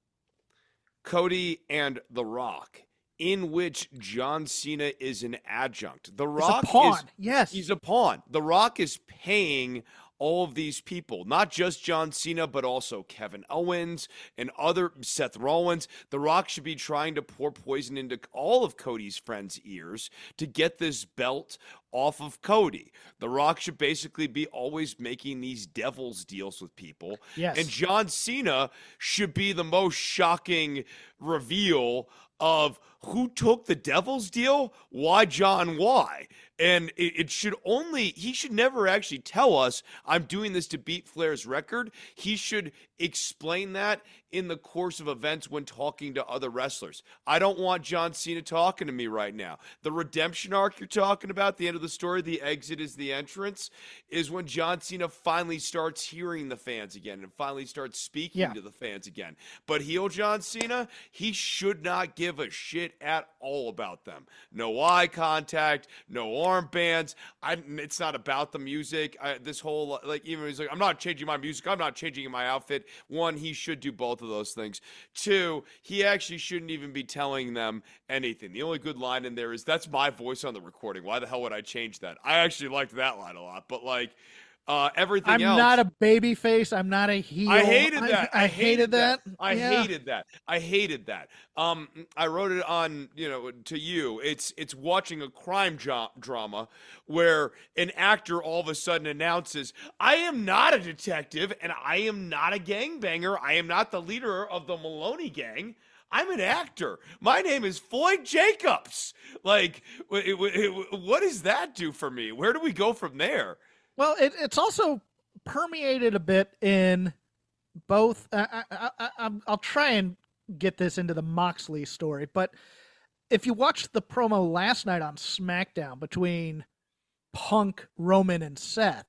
Cody and The Rock, in which John Cena is an adjunct. The Rock it's a pawn. is yes, he's a pawn. The Rock is paying all of these people, not just John Cena, but also Kevin Owens and other Seth Rollins. The Rock should be trying to pour poison into all of Cody's friends' ears to get this belt off of Cody. The Rock should basically be always making these devil's deals with people. Yes. And John Cena should be the most shocking reveal of who took the devil's deal, why John, why. And it, it should only, he should never actually tell us, I'm doing this to beat Flair's record. He should explain that in the course of events when talking to other wrestlers. I don't want John Cena talking to me right now. The redemption arc you're talking about, the end of the story, the exit is the entrance, is when John Cena finally starts hearing the fans again and finally starts speaking yeah. to the fans again. But heel John Cena, he should not give a shit at all about them. No eye contact, no armbands. I, it's not about the music. I, this whole, like, even he's like, I'm not changing my music. I'm not changing my outfit. One, he should do both of those things. Two, he actually shouldn't even be telling them anything. The only good line in there is, that's my voice on the recording. Why the hell would I change that? I actually liked that line a lot, but like, Uh, everything I'm else. not a baby face. I'm not a heel. I hated that. I, I, I hated, hated that. that. I yeah. hated that. I hated that. Um, I wrote it on, you know, to you. It's it's watching a crime jo- drama where an actor all of a sudden announces, I am not a detective and I am not a gangbanger. I am not the leader of the Maloney gang. I'm an actor. My name is Floyd Jacobs. Like, it, it, it, what does that do for me? Where do we go from there? Well, it, it's also permeated a bit in both. Uh, I, I, I, I'll try and get this into the Moxley story, but if you watched the promo last night on SmackDown between Punk, Roman, and Seth,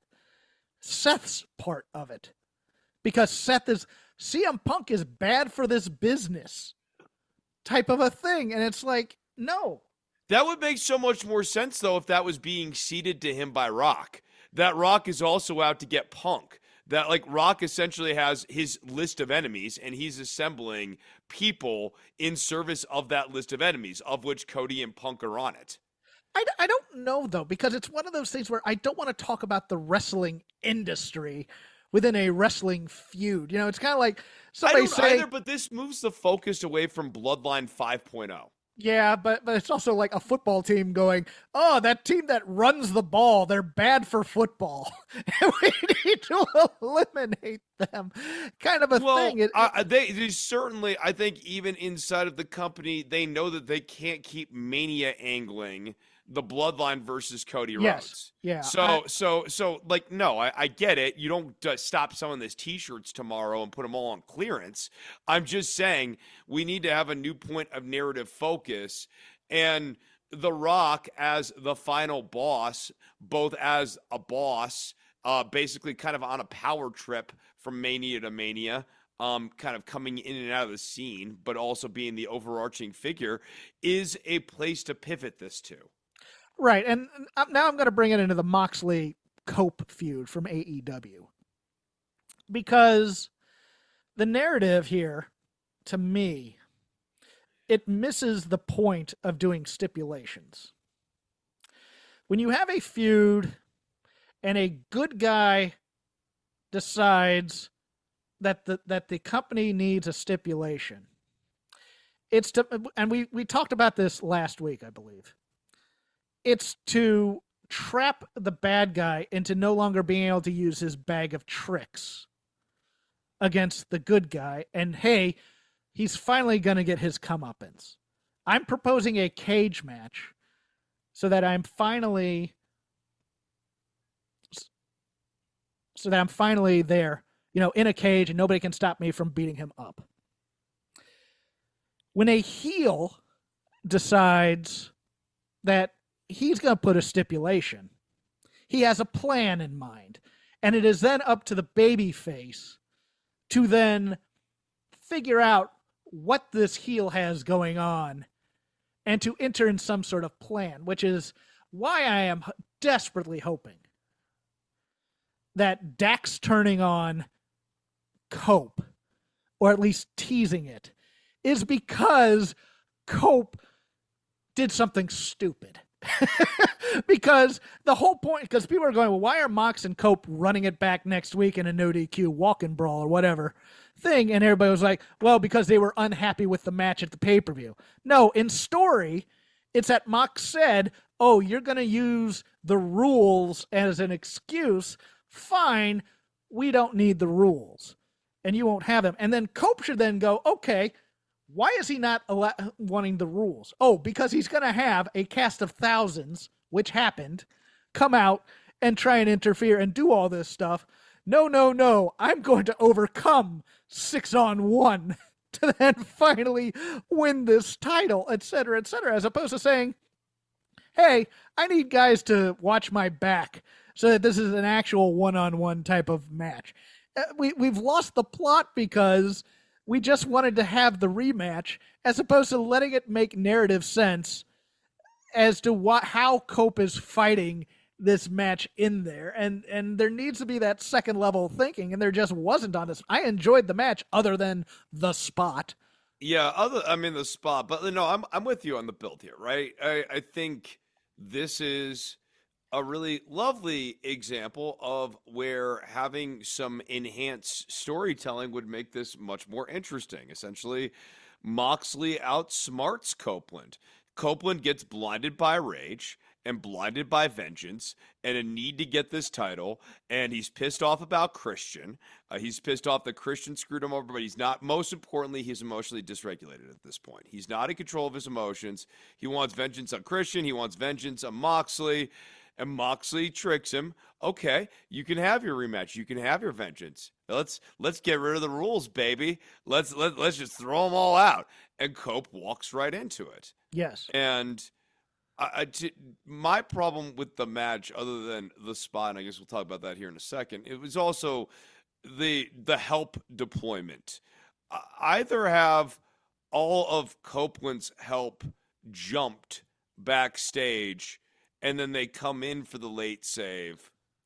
Seth's part of it, because Seth is, C M Punk is bad for this business type of a thing. And it's like, No. That would make so much more sense, though, if that was being ceded to him by Rock. That Rock is also out to get Punk. That, like, Rock essentially has his list of enemies, and he's assembling people in service of that list of enemies, of which Cody and Punk are on it. I, I don't know, though, because it's one of those things where I don't want to talk about the wrestling industry within a wrestling feud. You know, it's kind of like somebody I don't say, either, but this moves the focus away from Bloodline five point oh. Yeah, but, but it's also like a football team going, oh, that team that runs the ball, they're bad for football. And we need to eliminate them. Kind of a well, thing. It, uh, they, they certainly, I think even inside of the company, they know that they can't keep Mania angling the Bloodline versus Cody Rhodes. Yes, yeah. So, I, so, so, like, no, I, I get it. You don't uh, stop selling these T-shirts tomorrow and put them all on clearance. I'm just saying we need to have a new point of narrative focus. And The Rock as the final boss, both as a boss, uh, basically kind of on a power trip from Mania to Mania, um, kind of coming in and out of the scene, but also being the overarching figure, is a place to pivot this to. Right, and now I'm going to bring it into the Moxley-Cope feud from A E W. Because the narrative here, to me, it misses the point of doing stipulations. When you have a feud and a good guy decides that the, that the company needs a stipulation, it's to, and we, we talked about this last week, I believe. It's to trap the bad guy into no longer being able to use his bag of tricks against the good guy. And hey, he's finally going to get his comeuppance. I'm proposing a cage match so that I'm finally, so that I'm finally there, you know, in a cage and nobody can stop me from beating him up. When a heel decides that he's going to put a stipulation, he has a plan in mind, and it is then up to the babyface to then figure out what this heel has going on and to enter in some sort of plan, which is why I am desperately hoping that Dax turning on Cope, or at least teasing it, is because Cope did something stupid. Because the whole point, because people are going, well, why are Mox and Cope running it back next week in a no D Q walk-in brawl or whatever thing? And everybody was like, well, because they were unhappy with the match at the pay-per-view. No, in story, it's that Mox said, oh, you're going to use the rules as an excuse. Fine, we don't need the rules. And you won't have them. And then Cope should then go, okay, why is he not al- wanting the rules? Oh, because he's going to have a cast of thousands, which happened, come out and try and interfere and do all this stuff. No, no, no. I'm going to overcome six on one to then finally win this title, et cetera, et cetera, as opposed to saying, hey, I need guys to watch my back so that this is an actual one-on-one type of match. Uh, we, we've lost the plot because we just wanted to have the rematch as opposed to letting it make narrative sense as to what, how Cope is fighting this match in there. And, and there needs to be that second level thinking, and there just wasn't on this. I enjoyed the match other than the spot. Yeah, other I mean the spot, but no, I'm I'm with you on the build here, right? I, I think this is a really lovely example of where having some enhanced storytelling would make this much more interesting. Essentially, Moxley outsmarts Copeland. Copeland gets blinded by rage and blinded by vengeance and a need to get this title, and he's pissed off about Christian. Uh, he's pissed off that Christian screwed him over, but he's not. Most importantly, he's emotionally dysregulated at this point. He's not in control of his emotions. He wants vengeance on Christian. He wants vengeance on Moxley. And Moxley tricks him. Okay, you can have your rematch. You can have your vengeance. Let's let's get rid of the rules, baby. Let's let, let's just throw them all out. And Cope walks right into it. Yes. And I, I t- my problem with the match, other than the spot, and I guess we'll talk about that here in a second, it was also the the help deployment. Uh, either have all of Copeland's help jumped backstage and then they come in for the late save,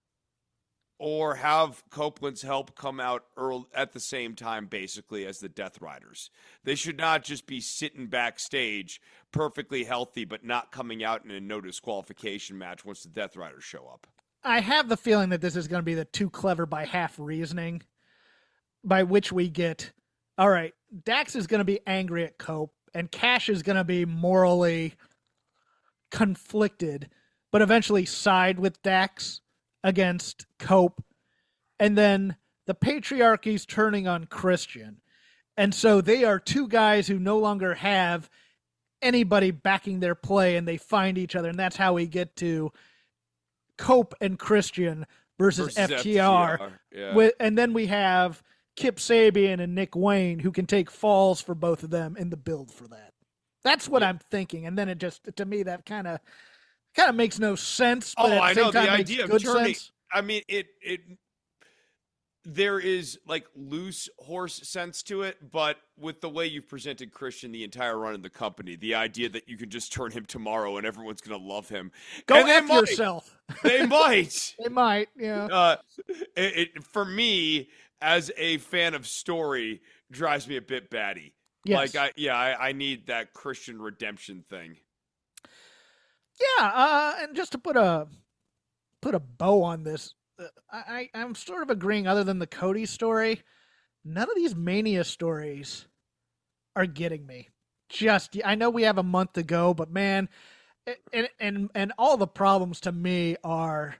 or have Copeland's help come out early, at the same time, basically, as the Death Riders. They should not just be sitting backstage perfectly healthy, but not coming out in a no disqualification match once the Death Riders show up. I have the feeling that this is going to be the too clever by half reasoning, by which we get, all right, Dax is going to be angry at Cope, and Cash is going to be morally conflicted, but eventually side with Dax against Cope, and then the patriarchy's turning on Christian. And so they are two guys who no longer have anybody backing their play, and they find each other, and that's how we get to Cope and Christian versus, versus F T R. F T R. Yeah. With, and then we have Kip Sabian and Nick Wayne, who can take falls for both of them in the build for that. That's what yeah. I'm thinking. And then it just, to me, that kind of kind of makes no sense. But oh, at the I same know time the makes idea of good turning. Sense. I mean, it it there is like loose horse sense to it, but with the way you've presented Christian the entire run of the company, the idea that you can just turn him tomorrow and everyone's going to love him. Go and F they might. yourself. They might. They might, yeah. Uh, it, it, for me, as a fan of story, drives me a bit batty. Yes. Like, I yeah, I, I need that Christian redemption thing. Yeah, uh, and just to put a put a bow on this, uh, I, I'm sort of agreeing, other than the Cody story, none of these Mania stories are getting me. Just, I know we have a month to go, but man, and, and, and all the problems to me are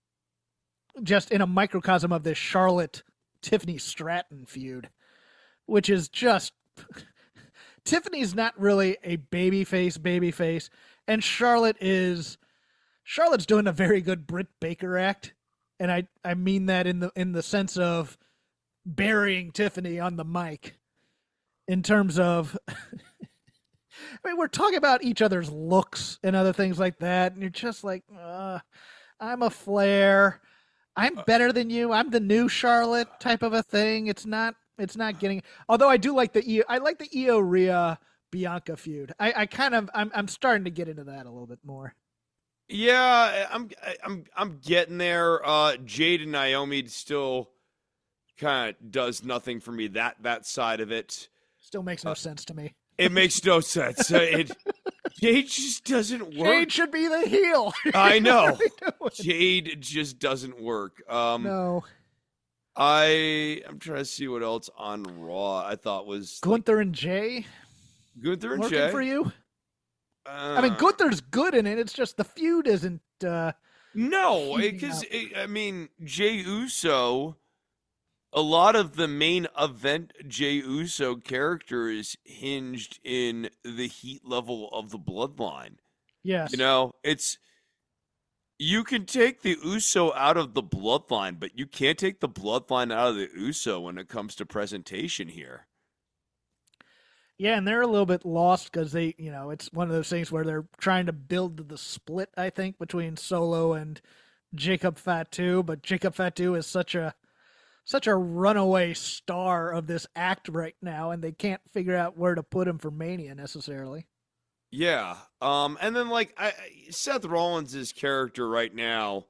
just in a microcosm of this Charlotte-Tiffany Stratton feud, which is just... Tiffany's not really a babyface babyface, and Charlotte is Charlotte's doing a very good Britt Baker act, and I, I mean that in the in the sense of burying Tiffany on the mic. In terms of, I mean, we're talking about each other's looks and other things like that, and you're just like, uh, I'm a Flair, I'm better than you, I'm the new Charlotte type of a thing. It's not. It's not getting. Although I do like the Io, I like the Io Rhea Bianca feud. I, I kind of I'm I'm starting to get into that a little bit more. Yeah, I'm I'm I'm getting there. Uh, Jade and Naomi still kind of does nothing for me. That that side of it still makes no uh, sense to me. It makes no sense. It Jade just doesn't work. Jade should be the heel. I know. Jade just doesn't work. Um, no. I I'm trying to see what else on Raw I thought was Gunther like, and Jay. Gunther and working Jay for you. Uh, I mean, Gunther's good in it. It's just the feud isn't. Uh, no, because I mean, Jey Uso. A lot of the main event Jey Uso character is hinged in the heat level of the bloodline. Yes, you know it's. You can take the Uso out of the bloodline, but you can't take the bloodline out of the Uso when it comes to presentation here. Yeah, and they're a little bit lost because they, you know, it's one of those things where they're trying to build the split, I think, between Solo and Jacob Fatu, but Jacob Fatu is such a such a runaway star of this act right now, and they can't figure out where to put him for Mania necessarily. Yeah, um, and then like I, Seth Rollins' character right now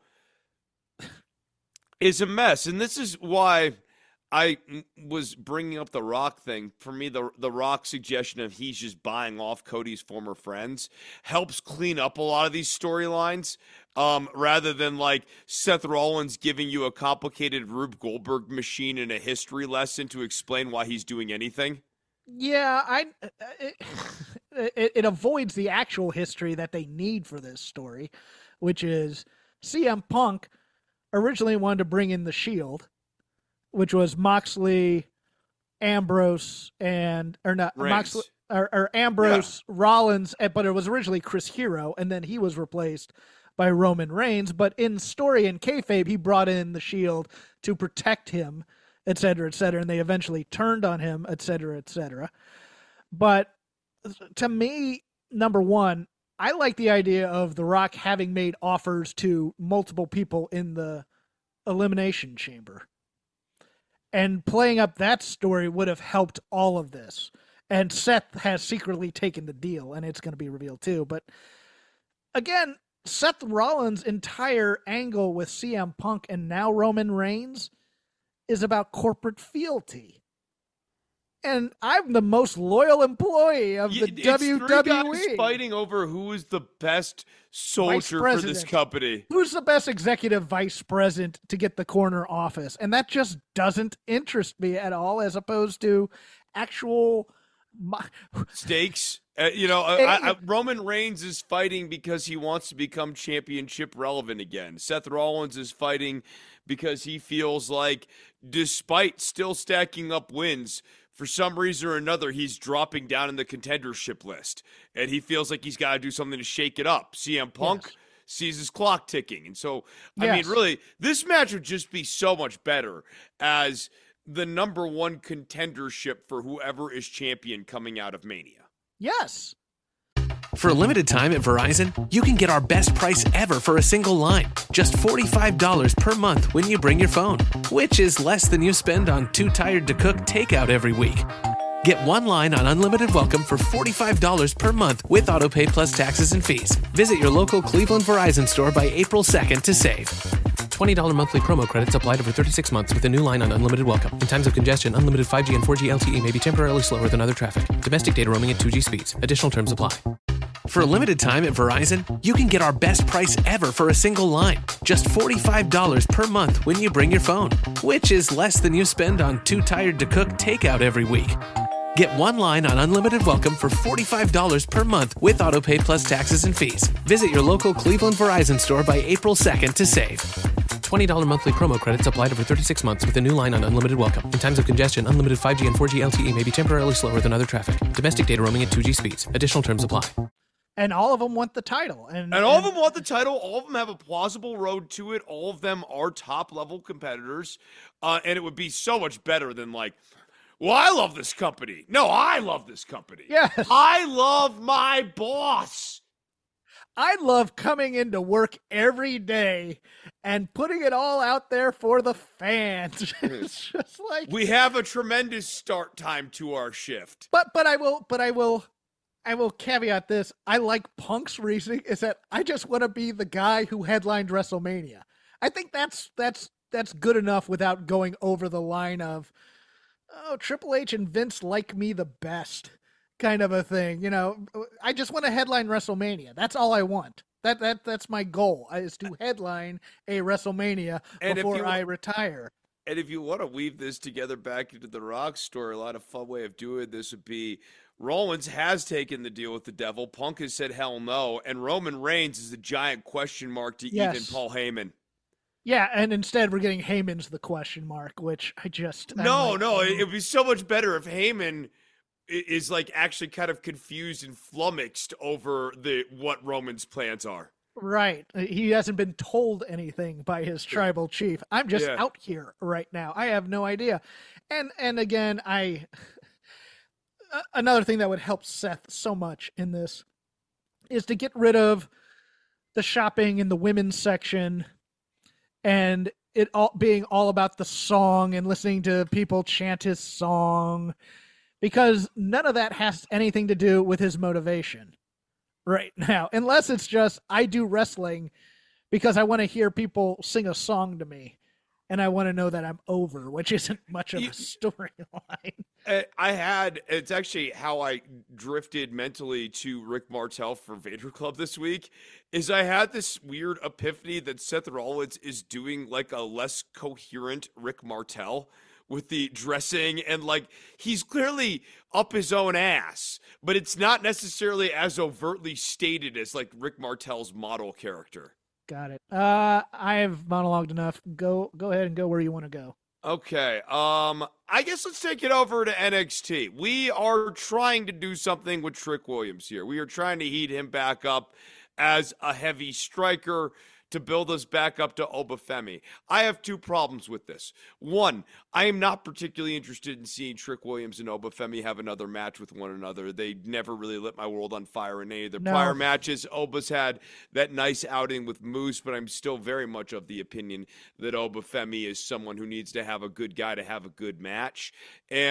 is a mess, and this is why I was bringing up the Rock thing. For me, the the Rock suggestion of he's just buying off Cody's former friends helps clean up a lot of these storylines, um, rather than like Seth Rollins giving you a complicated Rube Goldberg machine and a history lesson to explain why he's doing anything. Yeah, I it, it, it avoids the actual history that they need for this story, which is C M Punk originally wanted to bring in the Shield, which was Moxley, Ambrose, and or not Reigns. Moxley or, or Ambrose, yeah. Rollins, but it was originally Chris Hero, and then he was replaced by Roman Reigns. But in story and kayfabe, he brought in the Shield to protect him, et cetera, et cetera, and they eventually turned on him, et cetera, et cetera. But to me, number one, I like the idea of The Rock having made offers to multiple people in the Elimination Chamber. And playing up that story would have helped all of this. And Seth has secretly taken the deal, and it's going to be revealed too. But again, Seth Rollins' entire angle with C M Punk and now Roman Reigns is about corporate fealty. And I'm the most loyal employee of the it's W W E. Three guys fighting over who is the best soldier for this company. Who's the best executive vice president to get the corner office? And that just doesn't interest me at all, as opposed to actual stakes. Uh, you know, I, I, Roman Reigns is fighting because he wants to become championship relevant again. Seth Rollins is fighting because he feels like, despite still stacking up wins, for some reason or another, he's dropping down in the contendership list. And he feels like he's got to do something to shake it up. C M Punk yes. sees his clock ticking. And so, I yes. mean, really, this match would just be so much better as the number one contendership for whoever is champion coming out of Mania. Yes. For a limited time at Verizon, you can get our best price ever for a single line. Just forty-five dollars per month when you bring your phone, which is less than you spend on Too Tired to Cook takeout every week. Get one line on Unlimited Welcome for forty-five dollars per month with AutoPay plus taxes and fees. Visit your local Cleveland Verizon store by April second to save. twenty dollars monthly promo credits applied over thirty-six months with a new line on Unlimited Welcome. In times of congestion, unlimited five G and four G L T E may be temporarily slower than other traffic. Domestic data roaming at two G speeds. Additional terms apply. For a limited time at Verizon, you can get our best price ever for a single line. Just forty-five dollars per month when you bring your phone, which is less than you spend on Too Tired to Cook takeout every week. Get one line on Unlimited Welcome for forty-five dollars per month with AutoPay plus taxes and fees. Visit your local Cleveland Verizon store by April second to save. twenty dollars monthly promo credits applied over thirty-six months with a new line on Unlimited Welcome. In times of congestion, unlimited five G and four G L T E may be temporarily slower than other traffic. Domestic data roaming at two G speeds. Additional terms apply. And all of them want the title. And, and all and, of them want the title. All of them have a plausible road to it. All of them are top-level competitors. Uh, and it would be so much better than like, well, I love this company. No, I love this company. Yes. I love my boss. I love coming into work every day and putting it all out there for the fans. It's just like we have a tremendous start time to our shift. But but I will but I will I will caveat this. I like Punk's reasoning is that I just want to be the guy who headlined WrestleMania. I think that's that's that's good enough without going over the line of, oh, Triple H and Vince like me the best kind of a thing. You know, I just want to headline WrestleMania. That's all I want. That that that's my goal, is to headline a WrestleMania and before you, I retire. And if you want to weave this together back into the Rock story, a lot of fun way of doing this would be Rollins has taken the deal with the devil. Punk has said hell no. And Roman Reigns is a giant question mark to yes. even Paul Heyman. Yeah, and instead we're getting Heyman's the question mark, which I just... No, like, no, it would be so much better if Heyman is like actually kind of confused and flummoxed over the what Roman's plans are. Right. He hasn't been told anything by his tribal chief. I'm just yeah. out here right now. I have no idea. And and again, I... Another thing that would help Seth so much in this is to get rid of the shopping in the women's section and it all being all about the song and listening to people chant his song, because none of that has anything to do with his motivation right now, unless it's just, I do wrestling because I want to hear people sing a song to me. And I want to know that I'm over, which isn't much of a storyline. I had, it's actually how I drifted mentally to Rick Martel for Vader Club this week, is I had this weird epiphany that Seth Rollins is doing like a less coherent Rick Martel with the dressing, and like he's clearly up his own ass, but it's not necessarily as overtly stated as like Rick Martel's model character. Got it. Uh, I have monologued enough. Go, go ahead and go where you want to go. Okay. Um, I guess let's take it over to N X T. We are trying to do something with Trick Williams here. We are trying to heat him back up as a heavy striker to build us back up to Obafemi. I have two problems with this. One, I am not particularly interested in seeing Trick Williams and Obafemi have another match with one another. They never really lit my world on fire in any of their no. prior matches. Oba's had that nice outing with Moose, but I'm still very much of the opinion that Obafemi is someone who needs to have a good guy to have a good match. And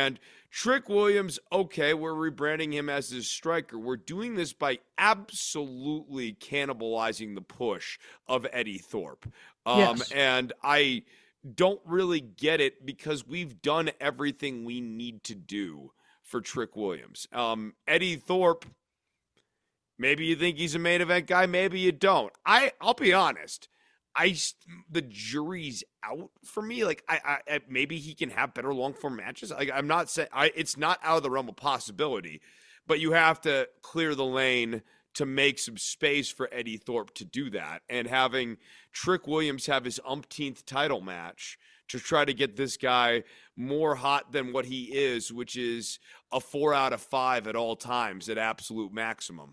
Trick Williams, okay, we're rebranding him as his striker. We're doing this by absolutely cannibalizing the push of Eddie Thorpe. Um, Yes. And I don't really get it because we've done everything we need to do for Trick Williams. Um, Eddie Thorpe, maybe you think he's a main event guy, maybe you don't. I, I'll be honest. I the jury's out for me. Like I, I maybe he can have better long form matches. Like I'm not saying I it's not out of the realm of possibility, but you have to clear the lane to make some space for Eddie Thorpe to do that. And having Trick Williams have his umpteenth title match to try to get this guy more hot than what he is, which is a four out of five at all times at absolute maximum.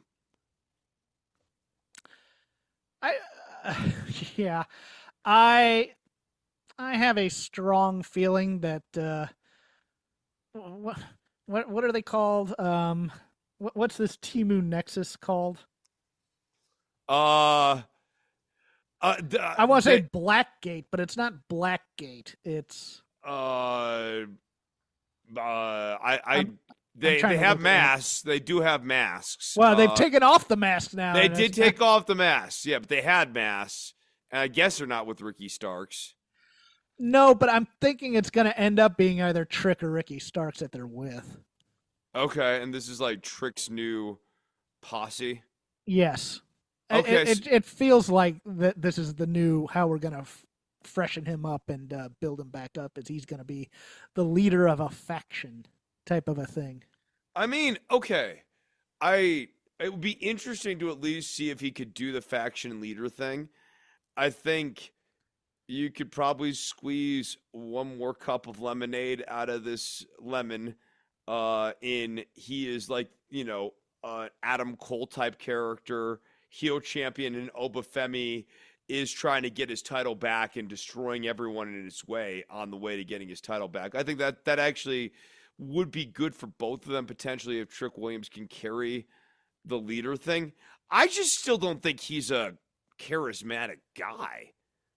I uh, yeah, I I have a strong feeling that uh, what what what are they called? Um, what, what's this Temu Nexus called? Uh, uh d- I want to they- say Blackgate, but it's not Blackgate. It's Uh, uh, I, I, I'm- they, trying they to have look it up. masks. They do have masks. well, they've Uh, taken off the mask now. They and did it's not- take off the masks. Yeah, but they had masks. And I guess they're not with Ricky Starks. No, but I'm thinking it's going to end up being either Trick or Ricky Starks that they're with. Okay, and this is like Trick's new posse. Yes. It- Okay, It, it, it feels like that this is the new how we're going to f- freshen him up and uh, build him back up, as he's going to be the leader of a faction type of a thing. I mean, okay, I it would be interesting to at least see if he could do the faction leader thing. I think you could probably squeeze one more cup of lemonade out of this lemon. Uh, in he is like you know, uh, Adam Cole type character, heel champion, and Obafemi is trying to get his title back and destroying everyone in its way on the way to getting his title back. I think that that actually would be good for both of them potentially if Trick Williams can carry the leader thing. I just still don't think he's a charismatic guy.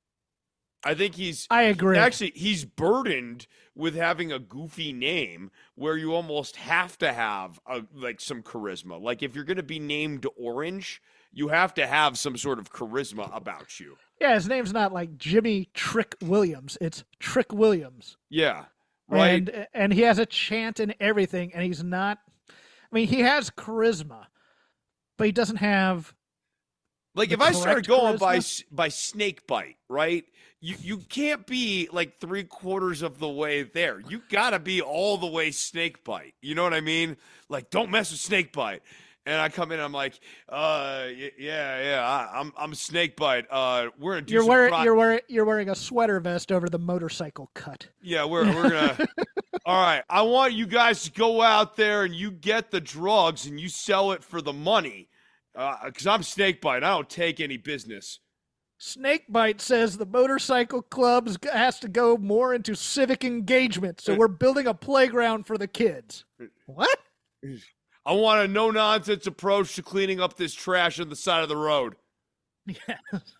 I think he's I agree. actually he's burdened with having a goofy name where you almost have to have a, like some charisma. Like if you're going to be named Orange, you have to have some sort of charisma about you. Yeah, his name's not like Jimmy Trick Williams. It's Trick Williams. Yeah. Right. And and he has a chant and everything, and he's not. I mean, he has charisma, but he doesn't have. Like the if I started correct going by charisma? s- by snake bite, right? You you can't be like three quarters of the way there. You gotta be all the way snake bite. You know what I mean? Like don't mess with snake bite. And I come in, I'm like, uh, y- yeah, yeah, I, I'm I'm snake bite. Uh, we're gonna do You're some wearing pro- you're wearing you're wearing a sweater vest over the motorcycle cut. Yeah, we're we're gonna. All right, I want you guys to go out there and you get the drugs and you sell it for the money, because I'm snake bite. I don't take any business. Snakebite says the motorcycle clubs g- has to go more into civic engagement, so we're building a playground for the kids. What? I want a no nonsense approach to cleaning up this trash on the side of the road. Yes.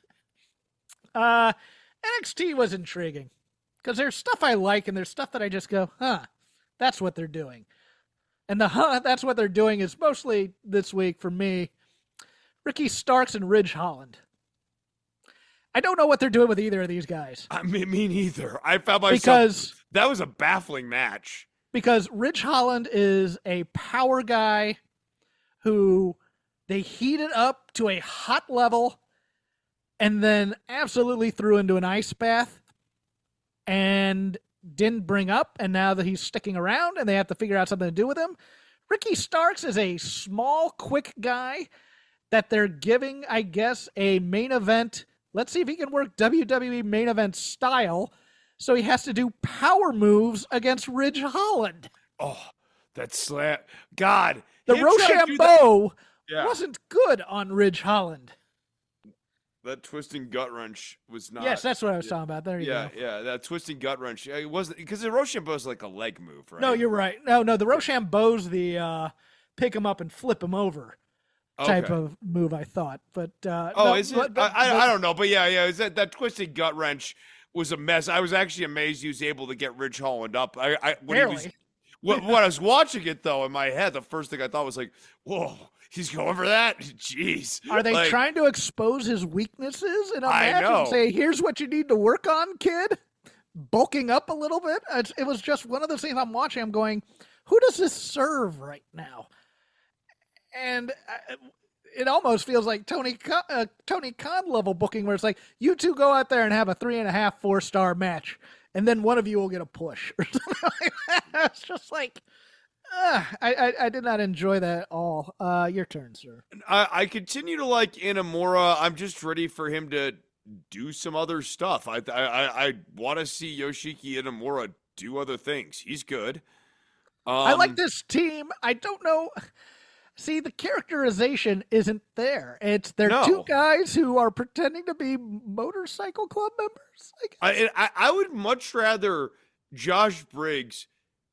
Uh, N X T was intriguing because there's stuff I like and there's stuff that I just go, huh, that's what they're doing. And the huh, that's what they're doing is mostly this week for me, Ricky Starks and Ridge Holland. I don't know what they're doing with either of these guys I mean, me neither. I found myself because that was a baffling match. because Ridge Holland is a power guy who they heated up to a hot level and then absolutely threw into an ice bath and didn't bring up, and now that he's sticking around and they have to figure out something to do with him. Ricky Starks is a small, quick guy that they're giving, I guess, a main event. Let's see if he can work W W E main event style. So he has to do power moves against Ridge Holland. Oh, that slam! God, The him trying to do that- Rochambeau Yeah, wasn't good on Ridge Holland. that twisting gut wrench was not. yes, that's what I was talking about. There you yeah, go. yeah, that twisting gut wrench. It wasn't because the Rochambeau's like a leg move, right? No, you're right. No, no, the Rochambeau's the uh, pick him up and flip him over type Okay. of move, I thought. But uh, Oh, no, is it? but- but- I, I, but- I don't know, but yeah, yeah. Is that that twisted gut wrench was a mess. I was actually amazed he was able to get Ridge Holland up. I, I when he was Barely. When, when I was watching it, though, in my head, the first thing I thought was like, whoa, he's going for that? Jeez. Are they like, trying to expose his weaknesses in a I match know. and say, here's what you need to work on, kid? Bulking up a little bit? It's, it was just one of those things I'm watching. I'm going, who does this serve right now? And I, it almost feels like Tony Khan, uh, Tony Khan level booking, where it's like, you two go out there and have a three and a half, four star match, and then one of you will get a push or something like that. It's just like, uh, I, I I did not enjoy that at all. Uh, your turn, sir. I, I continue to like Inamura. I'm just ready for him to do some other stuff. I I I want to see Yoshiki Inamura do other things. He's good. Um, I like this team. I don't know. See, the characterization isn't there. It's they're No. two guys who are pretending to be motorcycle club members. I guess. I, I I would much rather Josh Briggs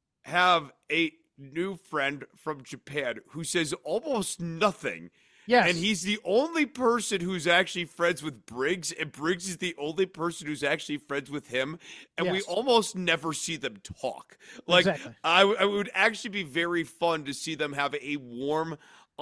have a new friend from Japan who says almost nothing. Yes. And he's the only person who's actually friends with Briggs, and Briggs is the only person who's actually friends with him, and we Yes. almost never see them talk. Like, Exactly. I, w- I would actually be very fun to see them have a warm,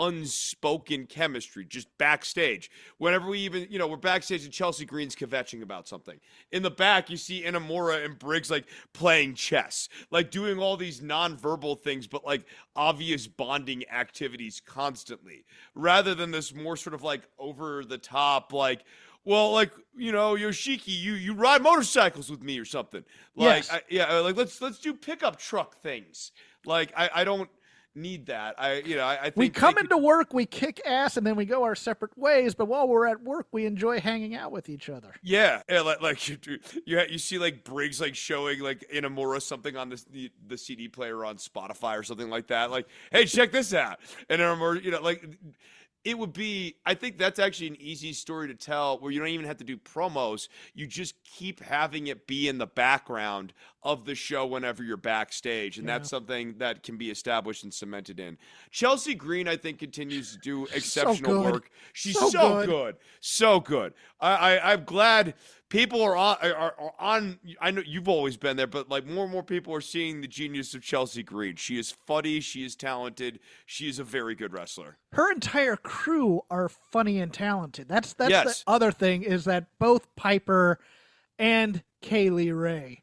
unspoken chemistry just backstage. Whenever we even, you know, we're backstage and Chelsea Green's kvetching about something. In the back, you see Inamura and Briggs like playing chess, like doing all these nonverbal things, but like obvious bonding activities constantly, rather than this more sort of like over the top, like, well, like, you know, Yoshiki, you you ride motorcycles with me or something. Like, Yes. I, yeah, like let's let's do pickup truck things. Like, I, I don't need that. I you know I, I think We come they could- into work, we kick ass, and then we go our separate ways. But while we're at work, we enjoy hanging out with each other. Yeah, yeah, like, like you do. You you see like Briggs like showing like Inamura something on the, the the C D player on Spotify or something like that. Like, hey, check this out. And Inamura, you know, like it would be. I think that's actually an easy story to tell, where you don't even have to do promos. You just keep having it be in the background of the show whenever you're backstage, and Yeah. that's something that can be established and cemented in. Chelsea Green, I think, continues to do exceptional good. work. She's So so, good. good. so good. I, I I'm glad people are on are, are on. I know you've always been there, but like more and more people are seeing the genius of Chelsea Green. She is funny. She is talented. She is a very good wrestler. Her entire crew are funny and talented. That's that's Yes. the other thing, is that both Piper and Kaylee Ray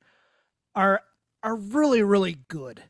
are are really really good,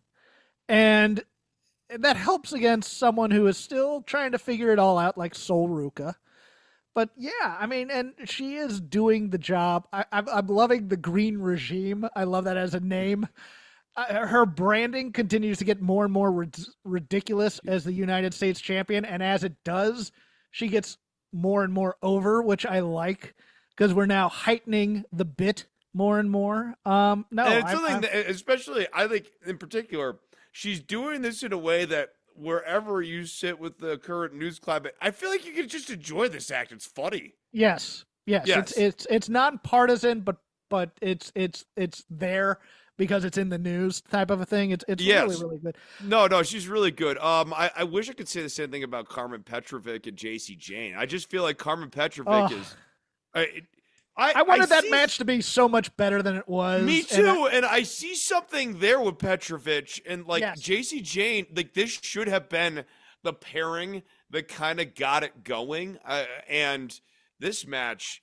and that helps against someone who is still trying to figure it all out, like Sol Ruka. But yeah, I mean, and she is doing the job. I, I'm, I'm loving the Green Regime. I love that as a name. Uh, her branding continues to get more and more rid- ridiculous as the United States champion, and as it does, she gets more and more over, which I like, because we're now heightening the bit more and more. Um, no, and it's I'm- something I'm- that, especially, I think in particular, she's doing this in a way that wherever you sit with the current news climate, I feel like you can just enjoy this act. It's funny. yes, yes, Yes. it's it's it's nonpartisan, but but it's it's it's there because it's in the news type of a thing. It's it's Yes. really really good. No, no, she's really good. Um, I, I wish I could say the same thing about Carmen Petrovic and J C Jane. I just feel like Carmen Petrovic Oh. is. I, I, I wanted that see- match to be so much better than it was. Me and I- too, and I, see something there with Petrovic and like Yes. J C Jane. Like this should have been the pairing that kind of got it going, uh, and this match.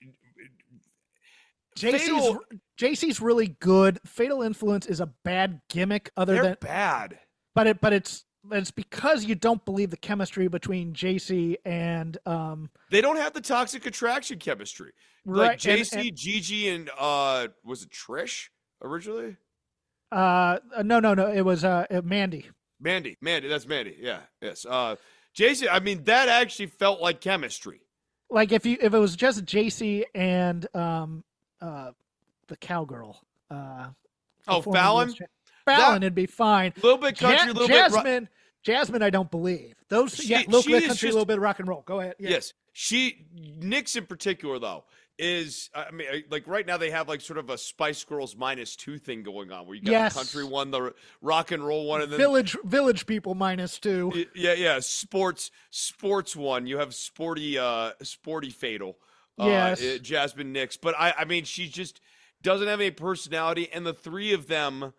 J C's Fatal- J C's really good. Fatal Influence is a bad gimmick, other They're than bad. but it but it's it's because you don't believe the chemistry between J C and um They don't have the toxic attraction chemistry. right Like J and- C, and, Gigi, and uh, was it Trish originally? uh no no no it was uh Mandy. Mandy, Mandy, that's Mandy. Yeah, yes. Uh, J C, I mean, that actually felt like chemistry. Like if you if it was just J C and um uh the cowgirl uh the Oh, former Fallon? U S cha- Fallon, it'd be fine. A little bit country, a Ja- little bit. ro- Jasmine Jasmine, I don't believe those. She- yeah, little she bit is country, a just- little bit of rock and roll. Go ahead. Yeah. Yes, she. Nyx in particular, though, is I mean, I- like right now they have like sort of a Spice Girls minus two thing going on, where you got Yes. the country one, the rock and roll one, and then Village Village people minus two. Y- yeah, yeah, sports sports one. You have sporty, uh, sporty fatal. Uh, Yes. uh, Jasmine Nyx, but I, I mean, she just doesn't have any personality, and the three of them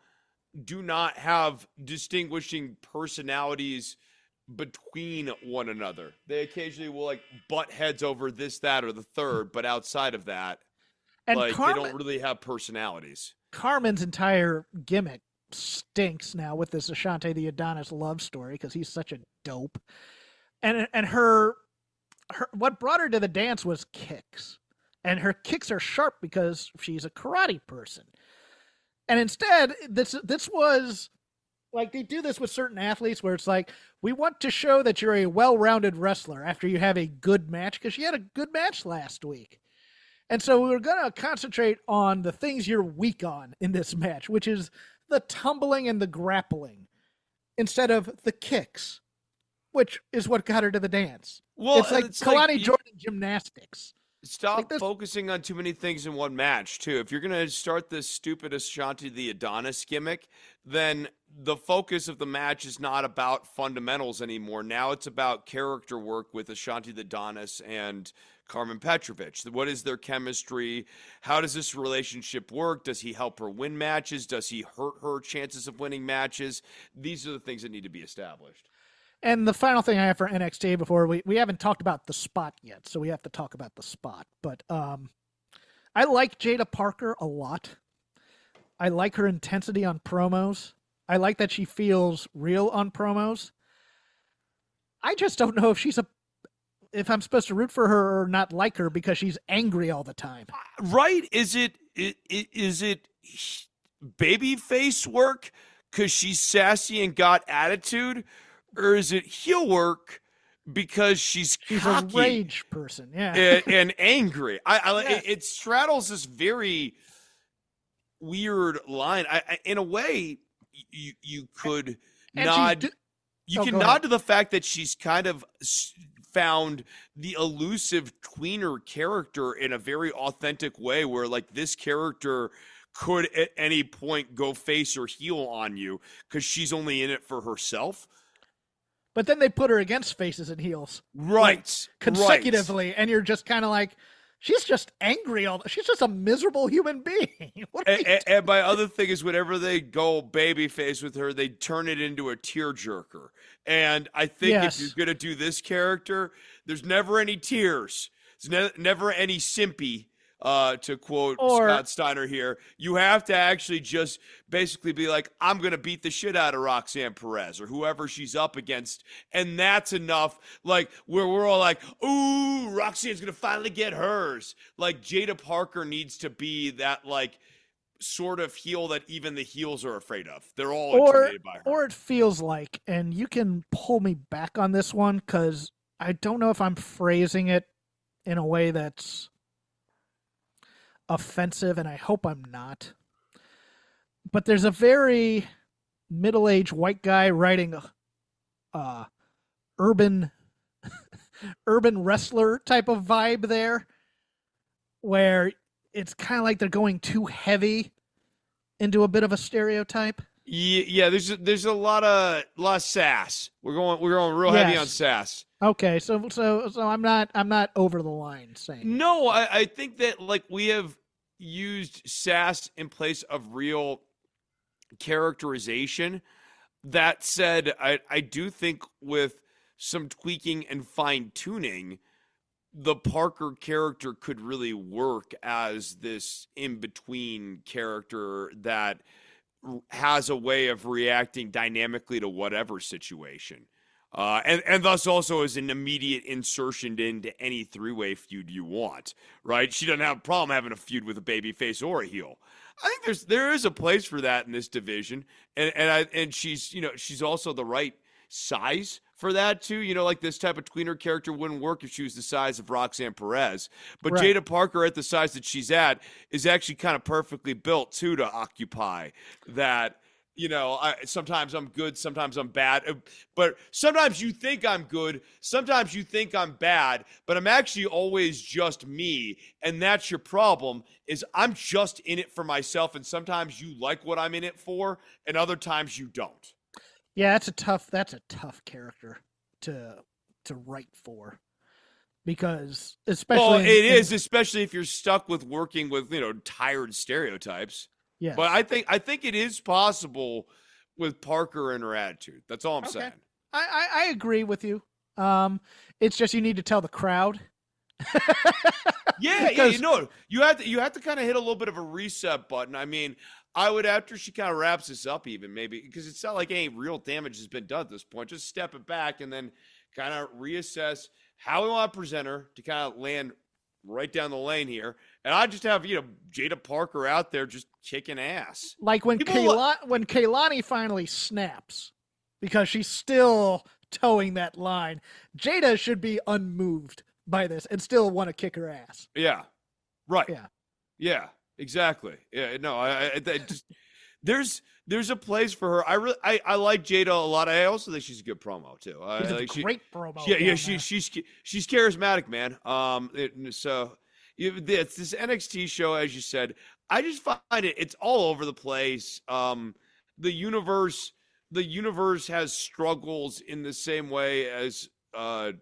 do not have distinguishing personalities between one another. They occasionally will like butt heads over this, that, or the third, but outside of that, And like Carmen, they don't really have personalities. Carmen's entire gimmick stinks now with this Ashante the Adonis love story because he's such a dope. And and her, her what brought her to the dance was kicks. And her kicks are sharp because she's a karate person. And instead, this this was like they do this with certain athletes where it's like, we want to show that you're a well-rounded wrestler after you have a good match because she had a good match last week. And so we're going to concentrate on the things you're weak on in this match, which is the tumbling and the grappling instead of the kicks, which is what got her to the dance. Well, it's like it's Kalani like you- Jordan gymnastics. Stop Like this- focusing on too many things in one match, too. If you're going to start this stupid Ashanti the Adonis gimmick, then the focus of the match is not about fundamentals anymore. Now it's about character work with Ashanti the Adonis and Carmen Petrovich. What is their chemistry? How does this relationship work? Does he help her win matches? Does he hurt her chances of winning matches? These are the things that need to be established. And the final thing I have for N X T before we, we haven't talked about the spot yet, so we have to talk about the spot. But um, I like Jada Parker a lot. I like her intensity on promos. I like that she feels real on promos. I just don't know if she's a if I'm supposed to root for her or not like her because she's angry all the time. Right? Is it i- i- is it baby face work because she's sassy and got attitude? Or is it heel work because she's She's cocky a rage person, yeah. and, and angry? I, I Yes. it, it straddles this very weird line. I, I in a way, you you could And she's nod. do- you Oh, can go nod ahead. to the fact that she's kind of s- found the elusive tweener character in a very authentic way, where like this character could at any point go face or heel on you because she's only in it for herself. But then they put her against faces and heels Right. consecutively, and you're just kind of like, she's just angry all the, she's just a miserable human being. What are And, you and, and my other thing is, whenever they go babyface with her, they turn it into a tearjerker. And I think Yes. if you're going to do this character, there's never any tears. There's ne- never any simpy, uh, to quote Or- Scott Steiner here. You have to actually just basically be like, I'm going to beat the shit out of Roxanne Perez or whoever she's up against. And that's enough. Like, where we're all like, ooh, Roxanne's going to finally get hers. Like, Jada Parker needs to be that, like, sort of heel that even the heels are afraid of. They're all or intimidated by her. or it feels like, and you can pull me back on this one because I don't know if I'm phrasing it in a way that's offensive, and I hope I'm not. But there's a very middle-aged white guy writing a uh, urban urban wrestler type of vibe there, where it's kind of like they're going too heavy into a bit of a stereotype. Yeah, yeah. There's a, there's a lot of lot of sass. We're going we're going real heavy Yes. on sass. Okay, so so so I'm not I'm not over the line saying No, I, I think that like we have used sass in place of real characterization. That said, I I do think with some tweaking and fine tuning, the Parker character could really work as this in-between character that r- has a way of reacting dynamically to whatever situation. Uh, and, and thus also is an immediate insertion into any three-way feud you want, right? She doesn't have a problem having a feud with a babyface or a heel. I think there's there is a place for that in this division, and and I and she's you know she's also the right size for that too. You know, like this type of tweener character wouldn't work if she was the size of Roxanne Perez, but Right. Jada Parker at the size that she's at is actually kind of perfectly built too to occupy that. You know, I, sometimes I'm good, sometimes I'm bad. Uh, But sometimes you think I'm good, sometimes you think I'm bad, but I'm actually always just me. And that's your problem, is I'm just in it for myself. And sometimes you like what I'm in it for, and other times you don't. Yeah, that's a tough that's a tough character to to write for. Because especially Well, in- it in- is, especially if you're stuck with working with, you know, tired stereotypes. Yes. But I think I think it is possible with Parker and her attitude. That's all I'm Okay. saying. I, I, I agree with you. Um, it's just you need to tell the crowd. Yeah, yeah, you know, you have to you have to kind of hit a little bit of a reset button. I mean, I would, after she kind of wraps this up, even maybe, because it's not like any real damage has been done at this point. Just step it back and then kind of reassess how we want to present her to kind of land right down the lane here. And I just have, you know, Jada Parker out there just kicking ass. Like when People Kayla- when Kaylani finally snaps, because she's still towing that line, Jada should be unmoved by this and still want to kick her ass. Yeah, right. Yeah, yeah, exactly. Yeah, no, I, I, I just there's there's a place for her. I really I, I like Jada a lot. I also think she's a good promo too. I, it's a like she, great promo. Yeah, yeah, down she, there. she's she's charismatic, man. Um, it, so it's this N X T show, as you said. I just find it it's all over the place. Um, the universe, the universe has struggles in the same way as uh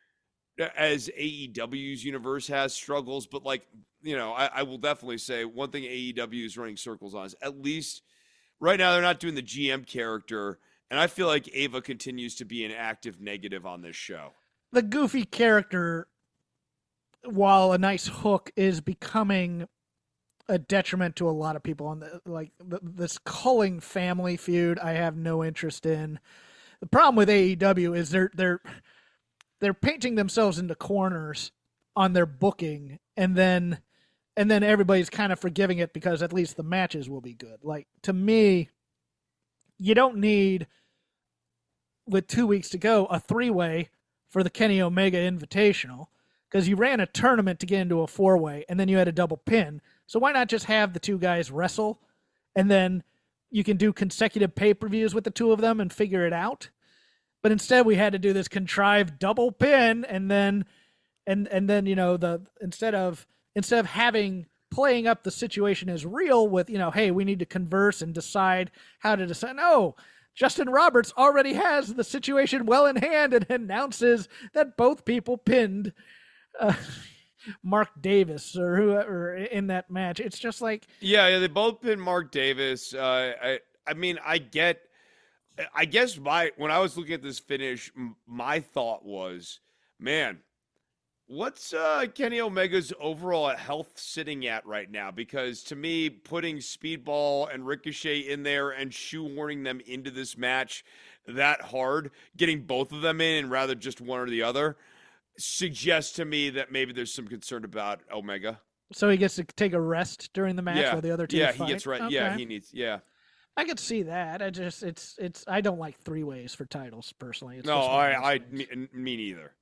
as A E W's universe has struggles, but like you know, I, I will definitely say one thing A E W is running circles on is at least right now they're not doing the G M character. And I feel like Ava continues to be an active negative on this show. The goofy character, while a nice hook, is becoming a detriment to a lot of people. On the like the, this Culling family feud, I have no interest in. The problem with A E W is they're they're they're painting themselves into corners on their booking, and then and then everybody's kind of forgiving it because at least the matches will be good. Like, to me, you don't need, with two weeks to go, a three-way for the Kenny Omega Invitational, because you ran a tournament to get into a four-way, and then you had a double pin. So why not just have the two guys wrestle, and then you can do consecutive pay-per-views with the two of them and figure it out? But instead, we had to do this contrived double pin, and then, and and then you know the instead of instead of having playing up the situation as real with, you know, hey, we need to converse and decide how to decide. No, Justin Roberts already has the situation well in hand and announces that both people pinned uh, Mark Davis or whoever in that match. It's just like, yeah, yeah, they both pinned Mark Davis. Uh, I, I mean, I get. I guess my when I was looking at this finish, my thought was, man, what's uh, Kenny Omega's overall health sitting at right now? Because to me, putting Speedball and Ricochet in there and shoehorning them into this match that hard, getting both of them in and rather just one or the other, suggests to me that maybe there's some concern about Omega. So he gets to take a rest during the match yeah. while the other two Yeah, fight? he gets right. Okay. Yeah, he needs. Yeah. I could see that. I just, it's, it's, I don't like three ways for titles personally. It's no, just one of I, I, those me, things. me neither.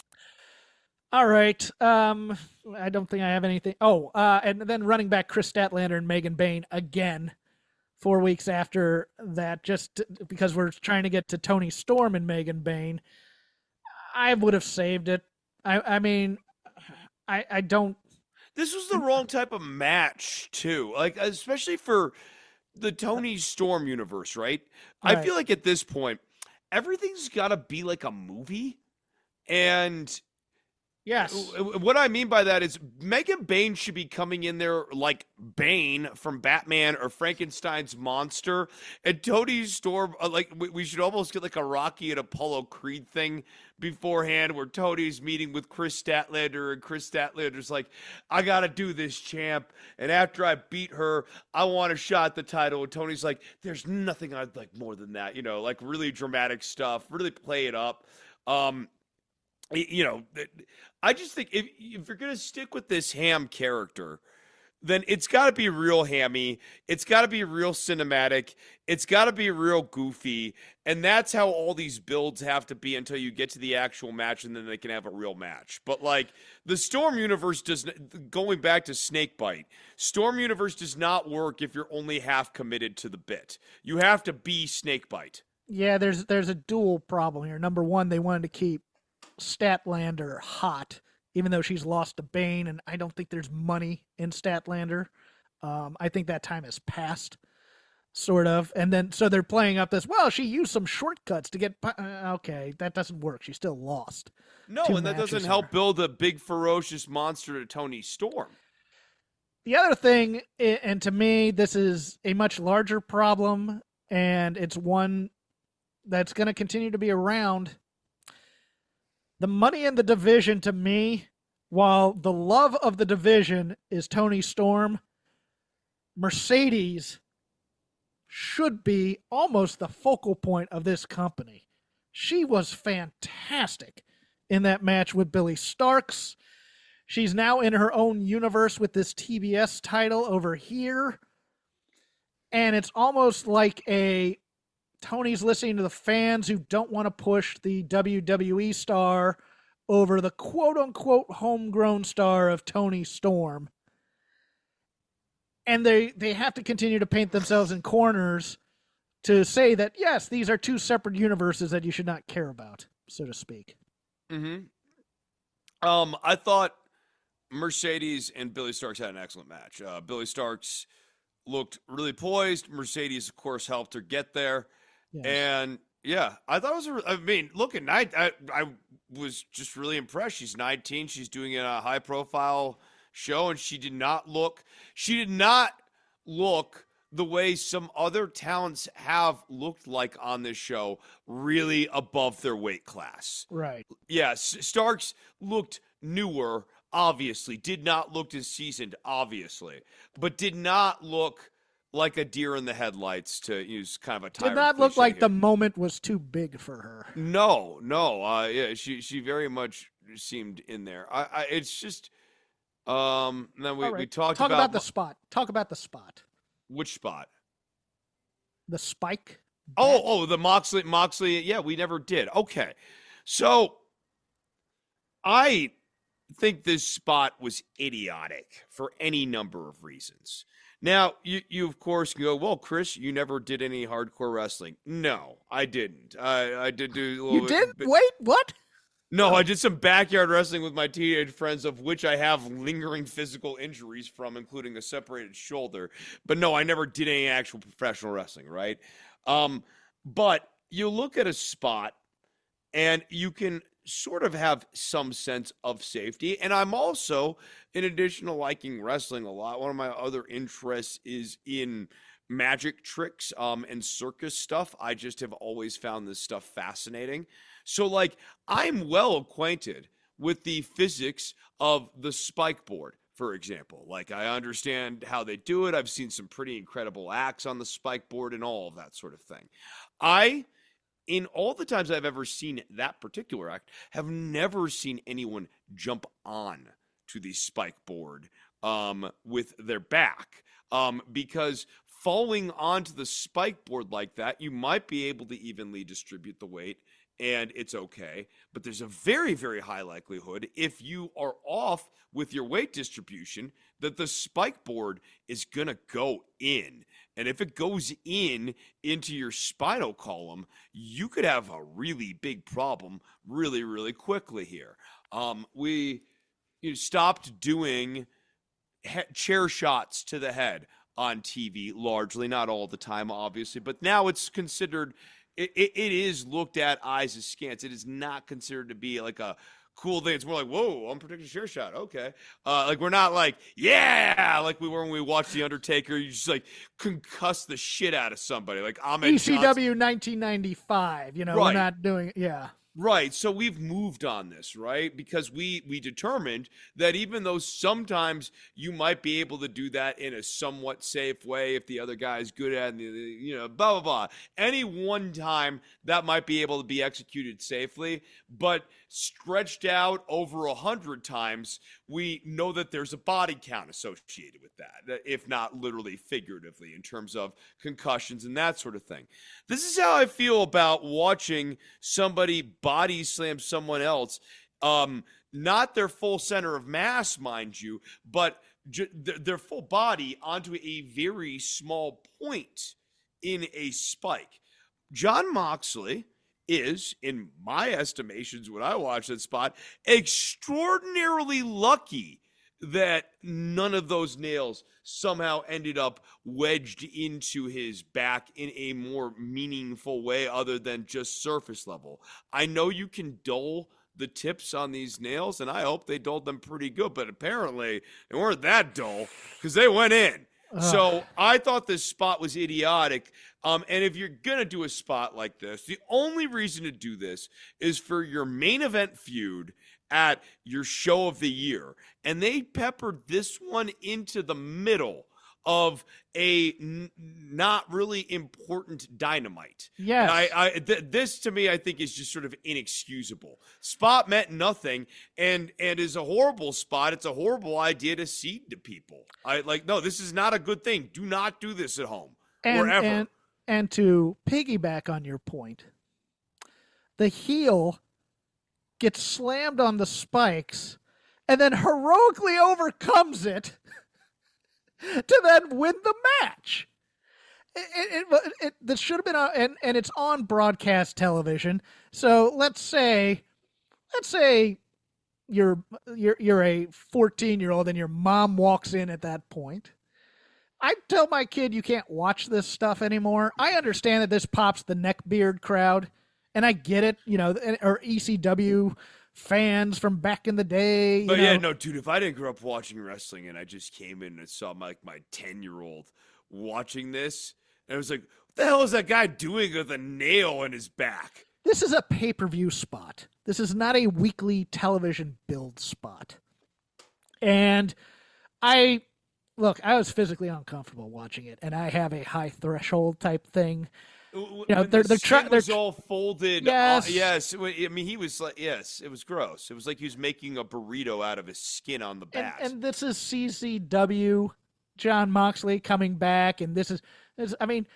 All right. Um, I don't think I have anything. Oh, uh, and then running back Chris Statlander and Megan Bayne again, four weeks after that, just because we're trying to get to Tony Storm and Megan Bayne. I would have saved it. I, I mean, I, I don't. This was the wrong type of match too. Like, especially for the Tony Storm universe, right? Right. I feel like at this point, everything's got to be like a movie. And Yes. what I mean by that is Megan Bayne should be coming in there like Bane from Batman or Frankenstein's monster. And Tony Storm, like, we, we should almost get like a Rocky and Apollo Creed thing beforehand where Tony's meeting with Chris Statlander and Chris Statlander's like, I got to do this, champ. And after I beat her, I want a shot at the title. And Tony's like, there's nothing I'd like more than that. You know, like really dramatic stuff, really play it up. Um, You know, I just think if, if you're going to stick with this Ham character, then it's got to be real hammy. It's got to be real cinematic. It's got to be real goofy. And that's how all these builds have to be until you get to the actual match, and then they can have a real match. But, like, the Storm universe does – going back to Snakebite, Storm universe does not work if you're only half committed to the bit. You have to be Snakebite. Yeah, there's there's a dual problem here. Number one, they wanted to keep Statlander hot, even though she's lost to Bane, and I don't think there's money in Statlander. Um, I think that time has passed, sort of. And then, so they're playing up this, well, she used some shortcuts to get, uh, okay, that doesn't work. She still lost. No, Two and that doesn't matches help are- build a big, ferocious monster to Tony Storm. The other thing, and to me, this is a much larger problem, and it's one that's going to continue to be around. The money in the division, to me, while the love of the division is Toni Storm, Mercedes should be almost the focal point of this company. She was fantastic in that match with Billy Starks. She's now in her own universe with this T B S title over here. And it's almost like a Tony's listening to the fans who don't want to push the W W E star over the quote-unquote homegrown star of Toni Storm. And they, they have to continue to paint themselves in corners to say that, yes, these are two separate universes that you should not care about, so to speak. Mm-hmm. Um, I thought Mercedes and Billy Starks had an excellent match. Uh, Billy Starks looked really poised. Mercedes, of course, helped her get there. Yes. And, yeah, I thought it was a – I mean, look, at night, I, I was just really impressed. She's nineteen. She's doing a high-profile show, and she did not look – she did not look the way some other talents have looked like on this show, really above their weight class. Right. Yes, Starks looked newer, obviously, did not look as seasoned, obviously, but did not look like a deer in the headlights, to use kind of a tired Did not look like here. The moment was too big for her. No, no. Uh, yeah, she she very much seemed in there. I, I it's just um. Then we, right. we talked Talk about, about the spot. Talk about the spot. Which spot? The spike. Oh, oh, the Moxley, Moxley. Yeah, we never did. Okay, so I think this spot was idiotic for any number of reasons. Now, you, you of course go, well, Chris, you never did any hardcore wrestling. No, I didn't. I, I did do a little You did? bit. Wait, what? No, I did some backyard wrestling with my teenage friends, of which I have lingering physical injuries from, including a separated shoulder. But no, I never did any actual professional wrestling, right? Um, but you look at a spot, and you can sort of have some sense of safety. And I'm also, in addition to liking wrestling a lot, one of my other interests is in magic tricks um, and circus stuff. I just have always found this stuff fascinating. So, like, I'm well acquainted with the physics of the spike board, for example. Like, I understand how they do it. I've seen some pretty incredible acts on the spike board and all of that sort of thing. I... In all the times I've ever seen that particular act, have never seen anyone jump on to the spike board um, with their back. Um, because falling onto the spike board like that, you might be able to evenly distribute the weight, and it's okay. But there's a very, very high likelihood, if you are off with your weight distribution, that the spike board is going to go in. And if it goes in into your spinal column, you could have a really big problem really, really quickly here. Um, we you know, stopped doing he- chair shots to the head on T V, largely, not all the time, obviously. But now it's considered, it, it, it is looked at eyes askance. It is not considered to be like a cool thing. It's more like, whoa, unprotected chair shot. Okay. Uh, like, we're not like, yeah, like we were when we watched The Undertaker. You just like concuss the shit out of somebody. Like Ahmed E C W Johnson. nineteen ninety-five. You know, Right. we're not doing, yeah. Right. So we've moved on this, right? Because we we determined that even though sometimes you might be able to do that in a somewhat safe way if the other guy is good at it, you know, blah, blah, blah. Any one time that might be able to be executed safely, but stretched out over a hundred times, we know that there's a body count associated with that, if not literally figuratively, in terms of concussions and that sort of thing. This is how I feel about watching somebody body slam someone else, um, not their full center of mass, mind you, but j- th- their full body onto a very small point in a spike. Jon Moxley is, in my estimations when I watch that spot, extraordinarily lucky that none of those nails somehow ended up wedged into his back in a more meaningful way other than just surface level. I know you can dull the tips on these nails, and I hope they dulled them pretty good. But apparently they weren't that dull because they went in. Ugh. So I thought this spot was idiotic. Um, and if you're going to do a spot like this, the only reason to do this is for your main event feud at your show of the year. And they peppered this one into the middle of a n- not really important Dynamite. Yes. I, I th- this to me, I think, is just sort of inexcusable. Spot meant nothing, and and is a horrible spot. It's a horrible idea to seed to people. I like no, this is not a good thing. Do not do this at home and, or ever. And, and to piggyback on your point, the heel gets slammed on the spikes and then heroically overcomes it to then win the match. It, it, it, it, this should have been on, and, and it's on broadcast television. So let's say, let's say you're, you're, you're a fourteen year old and your mom walks in at that point. I tell my kid, you can't watch this stuff anymore. I understand that this pops the neckbeard crowd, and I get it, you know, or E C W fans from back in the day. You but know. yeah, no, dude, if I didn't grow up watching wrestling and I just came in and saw my, like my ten-year-old watching this, and I was like, what the hell is that guy doing with a nail in his back? This is a pay-per-view spot. This is not a weekly television build spot. And I... Look, I was physically uncomfortable watching it, and I have a high threshold type thing. You know, they're they're trying. They're was all folded. Yes, uh, yes. I mean, he was like, yes, it was gross. It was like he was making a burrito out of his skin on the bat. And, and this is C C W, John Moxley coming back, and this is, this, I mean,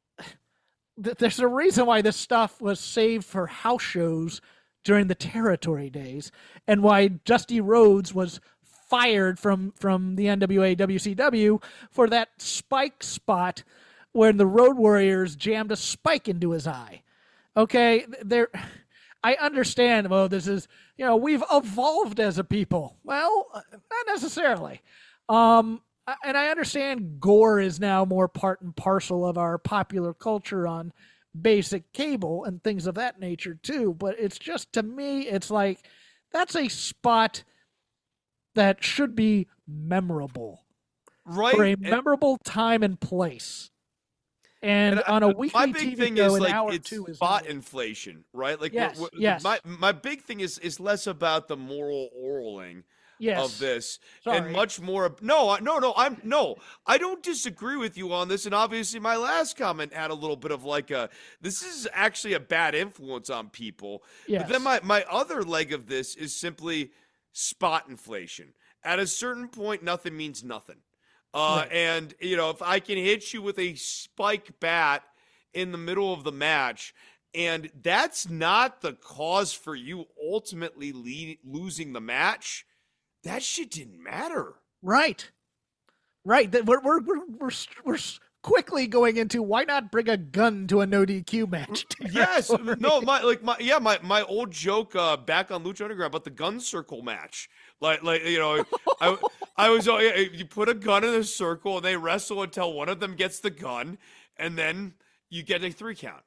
th- there's a reason why this stuff was saved for house shows during the territory days, and why Dusty Rhodes was fired from, from the N W A W C W for that spike spot when the Road Warriors jammed a spike into his eye. Okay, there. I understand, well, this is, you know, we've evolved as a people. Well, not necessarily. Um, and I understand gore is now more part and parcel of our popular culture on basic cable and things of that nature too. But it's just, to me, it's like, that's a spot that should be memorable, right? For a memorable and, time and place. And, and on a weekly my big T V thing show, is an like hour it's two is spot not... inflation, right? Like, yes, what, what, yes. My my big thing is is less about the moral oraling yes. of this, Sorry. and much more. No, no, no. I'm no. I don't disagree with you on this. And obviously, my last comment had a little bit of like a. This is actually a bad influence on people. Yes. But then my my other leg of this is simply spot inflation. At a certain point, nothing means nothing. Uh, right. And, you know, if I can hit you with a spike bat in the middle of the match, and that's not the cause for you ultimately lead, losing the match, that shit didn't matter. Right. Right. We're, we're, we're, we're, we're quickly going into why not bring a gun to a no D Q match? Yes. No, my, like, my, yeah, my, my old joke uh, back on Lucha Underground about the gun circle match. Like, like you know, I, I was, you put a gun in a circle and they wrestle until one of them gets the gun, and then you get a three count.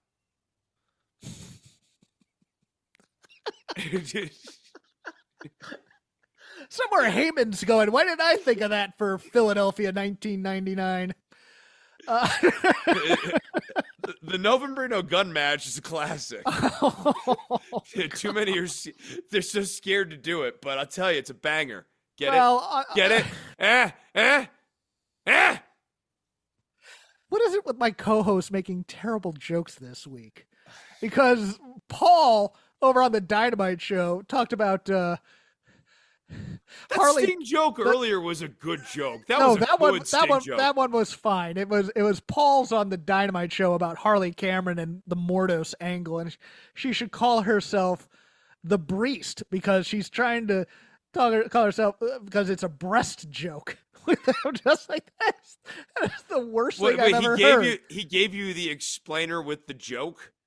Somewhere Heyman's going, why didn't I think of that for Philadelphia nineteen ninety-nine? Uh. the, the Novembrino gun match is a classic. Too many are they're so scared to do it, but I'll tell you, it's a banger. Get well, it? Uh, Get it? Eh? Eh? Eh? What is it with my co-host making terrible jokes this week? Because Paul over on the Dynamite show talked about uh, that Harley. Sting joke that, earlier was a good joke. That no, was a that good one, Sting that one, joke. that one was fine. It was, it was Paul's on the Dynamite show about Harley Cameron and the Mordos angle, and she should call herself the Breast because she's trying to call, her, call herself because it's a breast joke. Just like that's, that's the worst wait, thing wait, I've ever he gave heard. You, he gave you the explainer with the joke.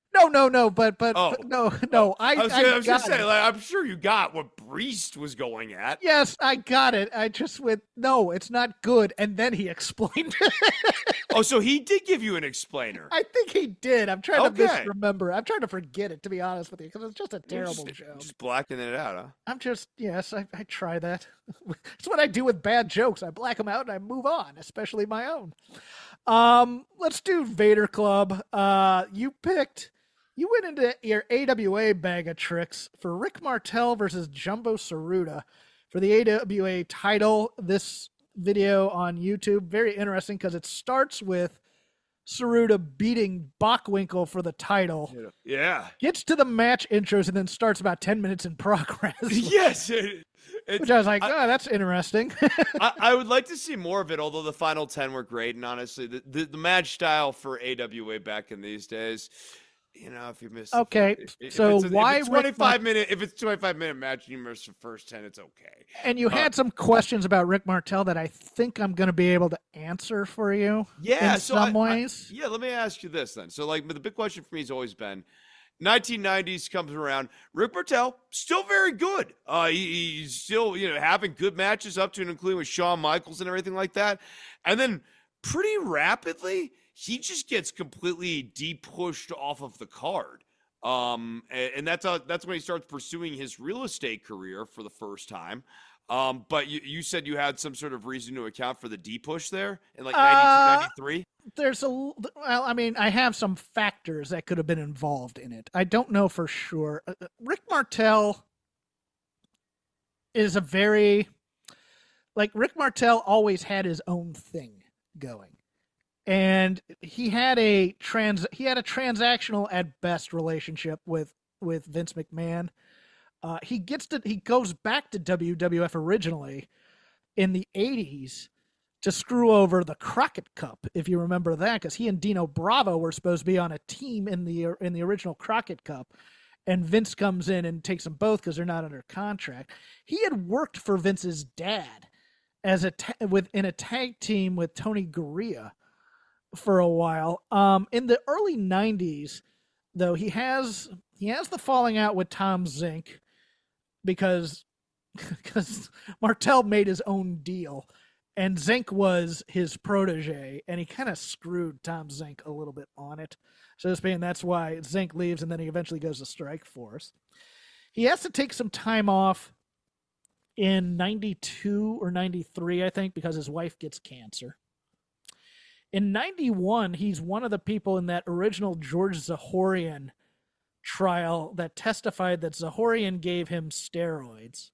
No, no, no, but but, Oh. but no, no. I, I was, I gonna- I was just got saying, it. like, I'm sure you got what Priest was going at. Yes, I got it. I just went, no, it's not good. And then he explained it. Oh, so he did give you an explainer. I think he did. I'm trying to Okay. misremember. I'm trying to forget it, to be honest with you, because it's just a You're terrible just, joke. Just blacking it out, huh? I'm just, yes, I, I try that. It's what I do with bad jokes. I black them out and I move on, especially my own. Um, let's do Vader Club. Uh, you picked, you went into your A W A bag of tricks for Rick Martel versus Jumbo Tsuruta for the A W A title. This video on YouTube, very interesting because it starts with Tsuruta beating Bockwinkel for the title, Yeah. gets to the match intros, and then starts about ten minutes in progress. Yes. It, it's, Which I was like, I- oh, that's interesting. I, I would like to see more of it, although the final ten were great. And honestly, the, the, the match style for A W A back in these days, you know, if you miss, Okay, if, if so it's a, why if it's Rick twenty-five minute, if it's twenty-five minute match and you miss the first ten, it's okay. And you had Uh, some questions about Rick Martel that I think I'm going to be able to answer for you Yeah, in so some I- I- ways. yeah, let me ask you this then. So, like, the big question for me has always been, nineteen nineties comes around. Rick Martel still very good. Uh, he, he's still, you know, having good matches up to and including with Shawn Michaels and everything like that. And then pretty rapidly, he just gets completely de-pushed off of the card. Um, and, and that's uh, that's when he starts pursuing his real estate career for the first time. Um, but you, you said you had some sort of reason to account for the D-push there in like ninety-two, Uh, ninety-three? There's a, well, I mean, I have some factors that could have been involved in it. I don't know for sure. Uh, Rick Martel is a very, like, Rick Martel always had his own thing going. And he had a trans he had a transactional at best relationship with with Vince McMahon. Uh, he gets to he goes back to W W F originally in the eighties to screw over the Crockett Cup, if you remember that, because he and Dino Bravo were supposed to be on a team in the in the original Crockett Cup, and Vince comes in and takes them both because they're not under contract. He had worked for Vince's dad as a ta- with in a tag team with Tony Gurria for a while. Um, in the early nineties, though, he has he has the falling out with Tom Zink because because Martel made his own deal, and Zink was his protege, and he kind of screwed Tom Zink a little bit on it. So to speak, and that's why Zink leaves, and then he eventually goes to Strikeforce. He has to take some time off in ninety-two or ninety-three, I think, because his wife gets cancer. In ninety-one, he's one of the people in that original George Zahorian trial that testified that Zahorian gave him steroids.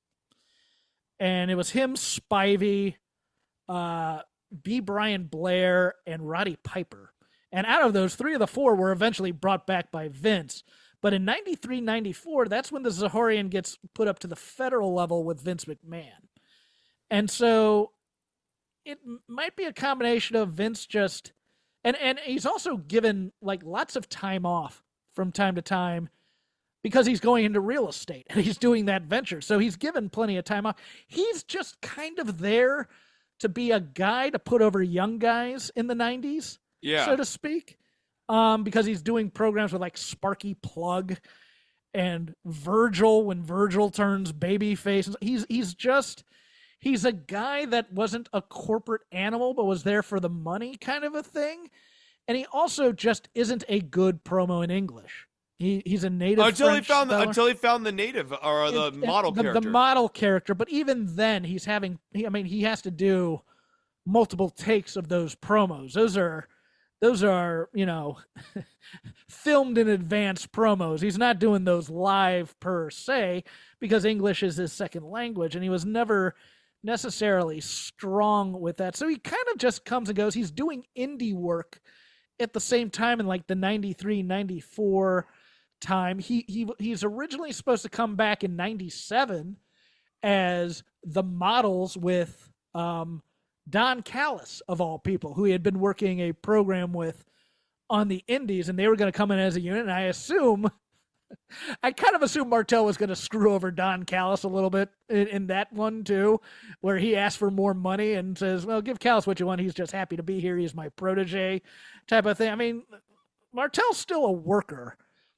And it was him, Spivey, uh, B. Brian Blair, and Roddy Piper. And out of those, three of the four were eventually brought back by Vince. But in ninety-three, ninety-four, that's when the Zahorian gets put up to the federal level with Vince McMahon. And so it might be a combination of Vince just, and, and he's also given like lots of time off from time to time because he's going into real estate and he's doing that venture. So he's given plenty of time off. He's just kind of there to be a guy to put over young guys in the nineties, Yeah. so to speak, um, because he's doing programs with like Sparky Plug and Virgil when Virgil turns babyface. He's he's just he's a guy that wasn't a corporate animal but was there for the money kind of a thing. And he also just isn't a good promo in English. He he's a native until French he found the, speller. until he found the native or the And- model the, character. the model character. But even then, he's having. He, I mean, he has to do multiple takes of those promos. Those are, those are you know, filmed in advance promos. He's not doing those live per se because English is his second language, and he was never necessarily strong with that. So he kind of just comes and goes. He's doing indie work at the same time in like the ninety-three, ninety-four time. He he he's originally supposed to come back in ninety-seven as the Models with um, Don Callis, of all people, who he had been working a program with on the Indies, and they were going to come in as a unit. And I assume, I kind of assume Martel was going to screw over Don Callis a little bit in, in that one too, where he asked for more money and says, well, give Callis what you want. He's just happy to be here. He's my protege type of thing. I mean, Martel's still a worker,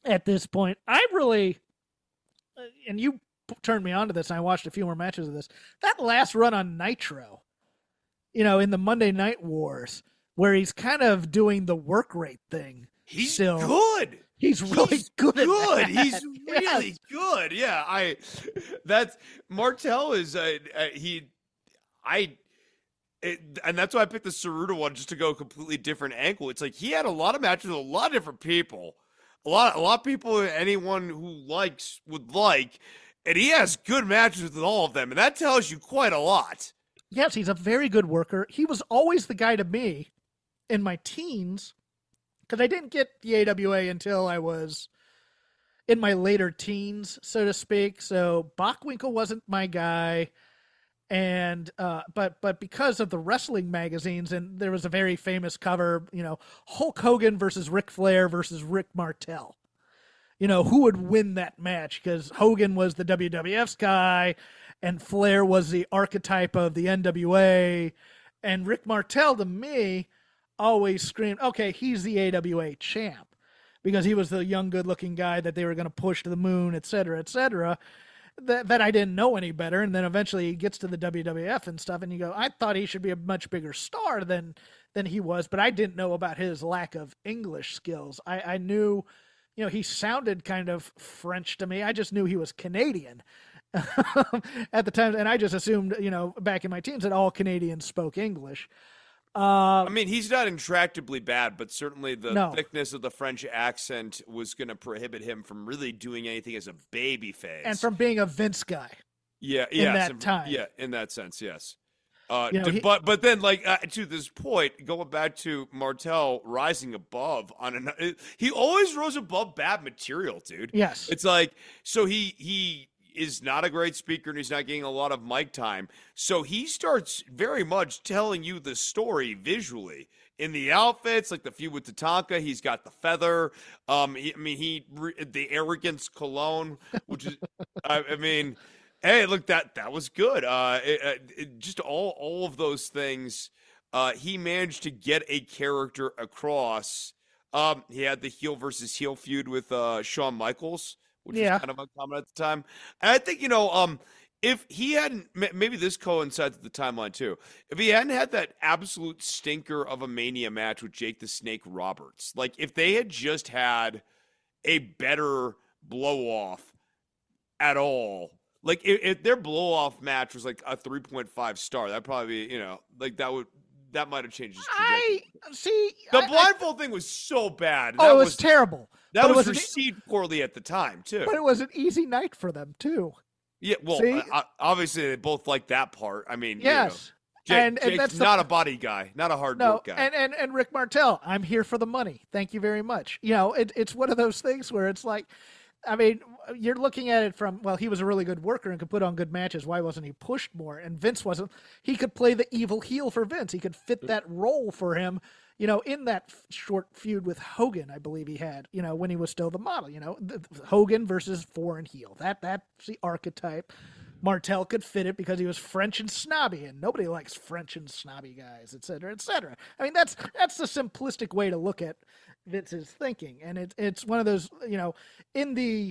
at this point. I really, and you turned me on to this, and I watched a few more matches of this. That last run on Nitro, you know, in the Monday Night Wars, where he's kind of doing the work rate thing. He's still. good. He's really He's good. At good. that. He's really Yes. good. Yeah, I. That's Martel is uh, uh, he, I, it, and that's why I picked the Saruta one just to go a completely different angle. It's like he had a lot of matches with a lot of different people, a lot, a lot of people anyone who likes would like, and he has good matches with all of them, and that tells you quite a lot. Yes, he's a very good worker. He was always the guy to me in my teens, because I didn't get the A W A until I was in my later teens, so to speak. So Bockwinkel wasn't my guy, and uh, but but because of the wrestling magazines, and there was a very famous cover, you know, Hulk Hogan versus Ric Flair versus Rick Martel. You know, who would win that match? Because Hogan was the W W F's guy, and Flair was the archetype of the N W A, and Rick Martel, to me, always screamed, okay, he's the A W A champ, because he was the young, good-looking guy that they were going to push to the moon, et cetera, et cetera, that, that I didn't know any better. And then eventually he gets to the W W F and stuff, and you go, I thought he should be a much bigger star than than he was, but I didn't know about his lack of English skills. I, I knew, you know, he sounded kind of French to me. I just knew he was Canadian at the time, and I just assumed, you know, back in my teens that all Canadians spoke English. Uh, I mean, he's not intractably bad, but certainly the No. thickness of the French accent was going to prohibit him from really doing anything as a baby face. and from being a Vince guy. yeah, in yes, that and- time. yeah, in that sense, yes. Uh, You know, d- he- but but then, like uh, to this point, going back to Martel rising above on an, it, he always rose above bad material, dude. Yes. It's like, so he he is not a great speaker and he's not getting a lot of mic time. So he starts very much telling you the story visually in the outfits, like the feud with Tatanka. He's got the feather. Um, he, I mean, he the arrogance cologne, which is, I, I mean, hey, look, that that was good. Uh, it, it, just all all of those things. Uh, he managed to get a character across. Um, he had the heel versus heel feud with uh, Shawn Michaels, which Yeah. was kind of uncommon at the time. And I think, you know, um, if he hadn't, ma- maybe this coincides with the timeline too. If he hadn't had that absolute stinker of a Mania match with Jake the Snake Roberts, like if they had just had a better blow off at all, like if, if their blow off match was like a three point five star, that'd probably be, you know, like that would, that might have changed his trajectory. I see. The I- I- blindfold thing was so bad. oh, That it was, was terrible. That but it was was an- received poorly at the time too. But it was an easy night for them too. Yeah, well, See? uh, obviously they both like that part. I mean, you know, Yes. Jake, and and Jake's that's the- not a body guy, not a hard no, work guy. and, and and Rick Martel, I'm here for the money. Thank you very much. You know, it, it's one of those things where it's like, I mean, you're looking at it from, well, he was a really good worker and could put on good matches. Why wasn't he pushed more? And Vince wasn't. He could play the evil heel for Vince. He could fit that role for him, you know, in that f- short feud with Hogan, I believe he had, you know, when he was still the model, you know, the, the Hogan versus foreign heel. That That's the archetype. Martel could fit it because he was French and snobby, and nobody likes French and snobby guys, et cetera, et cetera. I mean, that's that's the simplistic way to look at Vince's thinking, and it, it's one of those, you know, in the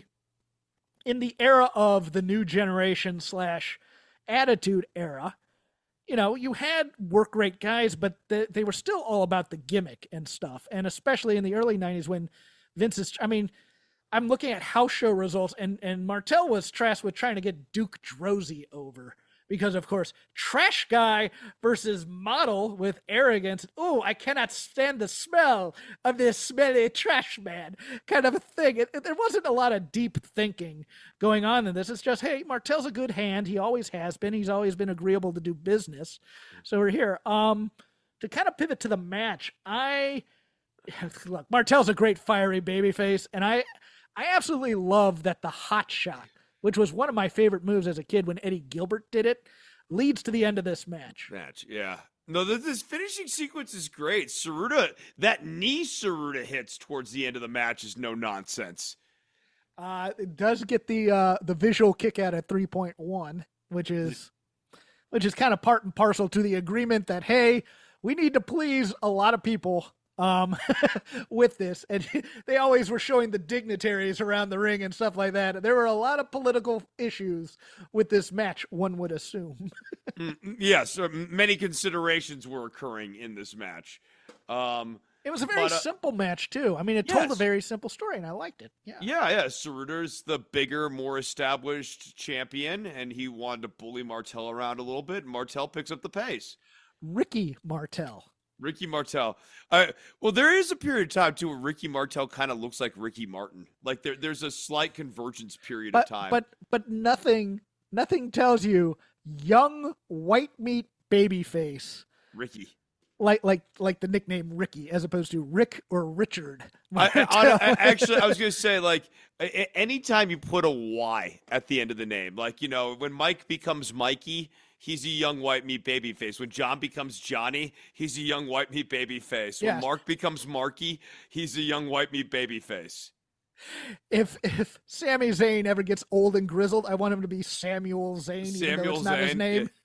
in the era of the new generation slash attitude era, you know, you had work rate guys, but the, they were still all about the gimmick and stuff, and especially in the early nineties when Vince's, I mean, I'm looking at house show results, and, and Martel was tasked with trying to get Duke Droese over because, of course, trash guy versus model with arrogance. Oh, I cannot stand the smell of this smelly trash man kind of a thing. It, it, there wasn't a lot of deep thinking going on in this. It's just, hey, Martel's a good hand. He always has been. He's always been agreeable to do business. So we're here. Um, to kind of pivot to the match, I look, Martel's a great fiery babyface, and I I absolutely love that the hot shot, which was one of my favorite moves as a kid when Eddie Gilbert did it, leads to the end of this match. Match, yeah. No, this, this finishing sequence is great. Saruta, that knee Saruta hits towards the end of the match is no nonsense. Uh, it does get the uh, the visual kick out at three point one, which is which is kind of part and parcel to the agreement that, hey, we need to please a lot of people um, with this. And they always were showing the dignitaries around the ring and stuff like that. There were a lot of political issues with this match, one would assume. mm, yes, uh, many considerations were occurring in this match. Um, It was a very but, uh, simple match, too. I mean, it told a yes. very simple story, and I liked it. Yeah, Yeah, yeah. Saruder's the bigger, more established champion, and he wanted to bully Martel around a little bit. And Martel picks up the pace. Ricky Martel. Ricky Martel. Uh, well, there is a period of time, too, where Ricky Martel kind of looks like Ricky Martin. Like, there, there's a slight convergence period But, of time. but, but nothing, nothing tells you young white meat babyface. Ricky. Like like like the nickname Ricky, as opposed to Rick or Richard. I, I, I, actually, I was going to say, like, a- anytime you put a Y at the end of the name, like, you know, when Mike becomes Mikey, he's a young white meat baby face. When John becomes Johnny, he's a young white meat baby face. When Yes. Mark becomes Marky, he's a young white meat baby face. If if Sami Zayn ever gets old and grizzled, I want him to be Samuel Zayn, even though Samuel it's not his Zayn, name. yeah.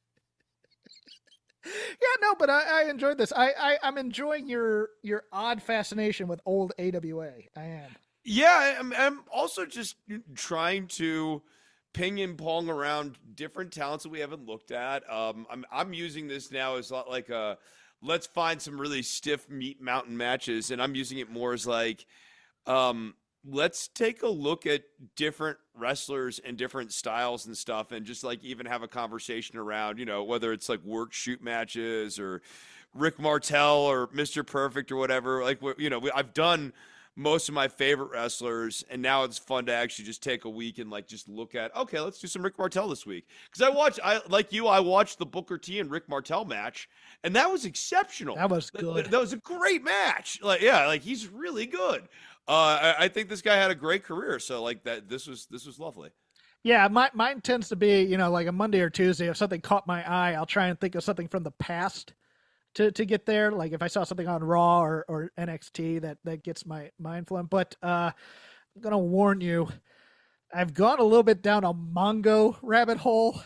Yeah, no, but I, I enjoyed this. I, I I'm enjoying your your odd fascination with old A W A. I am. Yeah, I'm, I'm also just trying to ping and pong around different talents that we haven't looked at. Um, I'm I'm using this now as lot like a let's find some really stiff meat mountain matches, and I'm using it more as like um, let's take a look at different wrestlers and different styles and stuff, and just like even have a conversation around, you know, whether it's like work shoot matches or Rick Martel or Mister Perfect or whatever. Like, you know, I've done most of my favorite wrestlers, and now it's fun to actually just take a week and like just look at, okay, let's do some Rick Martel this week. Because I watched, I like you, I watched the Booker T and Rick Martel match, and that was exceptional. That was That- good. That was a great match. Like, yeah, like he's really good. Uh, I, I think this guy had a great career. So like that, this was this was lovely. Yeah, my, mine tends to be, you know, like a Monday or Tuesday. If something caught my eye, I'll try and think of something from the past to, to get there. Like if I saw something on Raw or, or N X T that, that gets my mind flowing. But uh, I'm going to warn you, I've gone a little bit down a Mongo rabbit hole,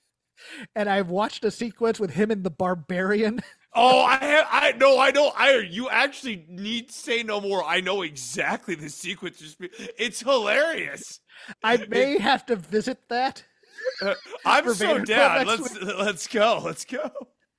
and I've watched a sequence with him and the Barbarian. Oh, I have, I know, I know. I you actually need to say no more. I know exactly the sequence. Just it's hilarious. I may have to visit that. Uh, I'm For so Vader down. Club Let's next let's go. Let's go.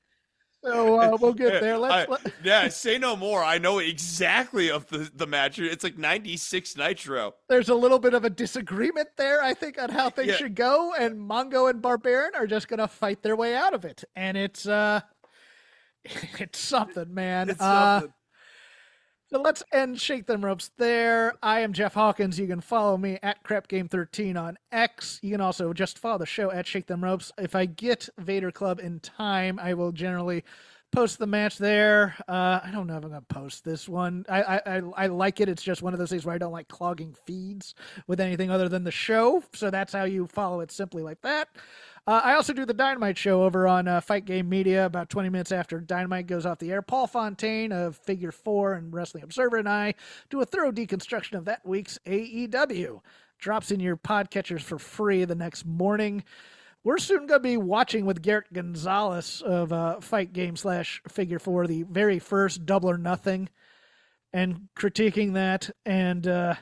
So uh, we'll get there. Let's. I- let, yeah, say no more. I know exactly of the the match. It's like ninety-six Nitro. there's a little bit of a disagreement there, I think, on how things Yeah. should go, and Mongo and Barbarian are just gonna fight their way out of it, and it's uh, it's something, man. It's uh, something. So let's end Shake Them Ropes there. I am Jeff Hawkins. You can follow me at Crap Game thirteen on X. You can also just follow the show at Shake Them Ropes. If I get Vader Club in time, I will generally post the match there. Uh, I don't know if I'm going to post this one. I, I, I, I like it. It's just one of those things where I don't like clogging feeds with anything other than the show. So that's how you follow it, simply like that. Uh, I also do the Dynamite show over on uh, Fight Game Media about twenty minutes after Dynamite goes off the air. Paul Fontaine of Figure Four and Wrestling Observer and I do a thorough deconstruction of that week's A E W. Drops in your podcatchers for free the next morning. We're soon going to be watching with Garrett Gonzalez of uh, Fight Game slash Figure Four the very first Double or Nothing and critiquing that. And uh,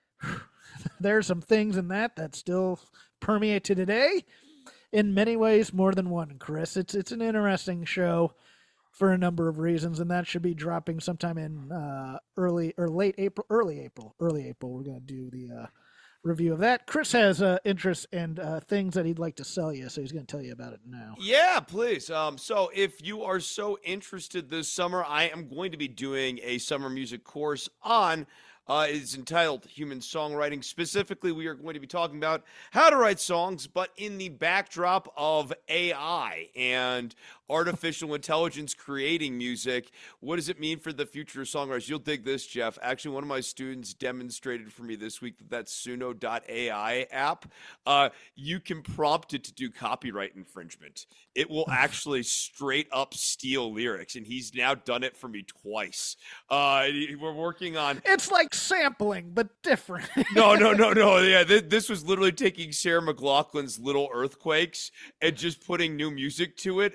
there's some things in that that still permeate to today. In many ways, more than one, Chris. It's it's an interesting show for a number of reasons, and that should be dropping sometime in uh, early or late April, early April, early April. We're going to do the uh, review of that. Chris has uh, interest and uh, things that he'd like to sell you, so he's going to tell you about it now. Yeah, please. Um, so if you are so interested this summer, I am going to be doing a summer music course on Uh, it's entitled Human Songwriting. Specifically, we are going to be talking about how to write songs, but in the backdrop of A I and artificial intelligence creating music. What does it mean for the future of songwriters? You'll dig this, Jeff. Actually, one of my students demonstrated for me this week that that Suno dot A I app, uh, you can prompt it to do copyright infringement. It will actually straight up steal lyrics, and he's now done it for me twice. Uh, we're working on... It's like sampling, but different. no, no, no, no. Yeah, th- this was literally taking Sarah McLachlan's Little Earthquakes and just putting new music to it over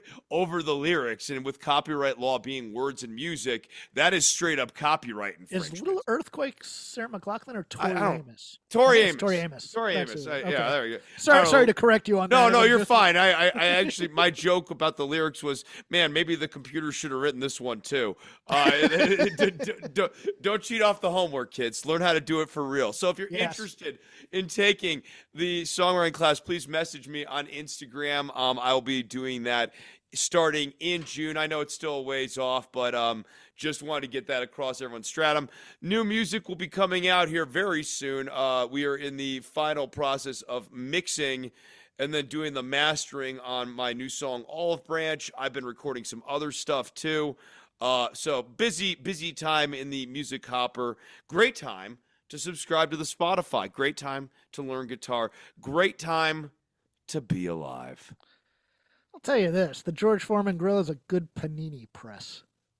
over the lyrics, and with copyright law being words and music, that is straight up copyright infringement. Is Little Earthquake Sarah McLachlan or Tori Amos? Tori Amos. Amos. Tori Amos. Tori That's Amos. it. I, Okay. Yeah, there we go. Sorry, sorry to correct you on no, that. No, no, you're just... fine. I, I, I actually, my joke about the lyrics was, man, maybe the computer should have written this one too. Uh, don't, don't cheat off the homework, kids. Learn how to do it for real. So if you're Yes. interested in taking the songwriting class, please message me on Instagram. Um, I'll be doing that starting in June. I know it's still a ways off, but um, just wanted to get that across everyone's stratum. New music will be coming out here very soon. Uh, we are in the final process of mixing and then doing the mastering on my new song, Olive Branch. I've been recording some other stuff too. Uh, so busy, busy time in the music hopper. Great time to subscribe to the Spotify. Great time to learn guitar. Great time to be alive. I'll tell you this, the George Foreman Grill is a good panini press.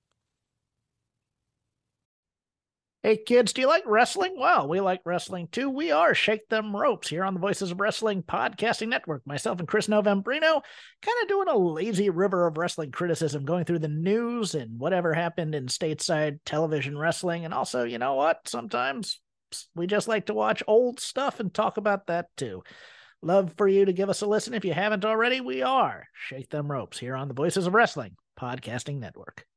Hey kids, do you like wrestling? Well, we like wrestling too. We are Shake Them Ropes here on the Voices of Wrestling Podcasting Network. Myself and Chris Novembrino kind of doing a lazy river of wrestling criticism, going through the news and whatever happened in stateside television wrestling. And also, you know what? Sometimes we just like to watch old stuff and talk about that too. Love for you to give us a listen. If you haven't already, we are Shake Them Ropes here on the Voices of Wrestling Podcasting Network.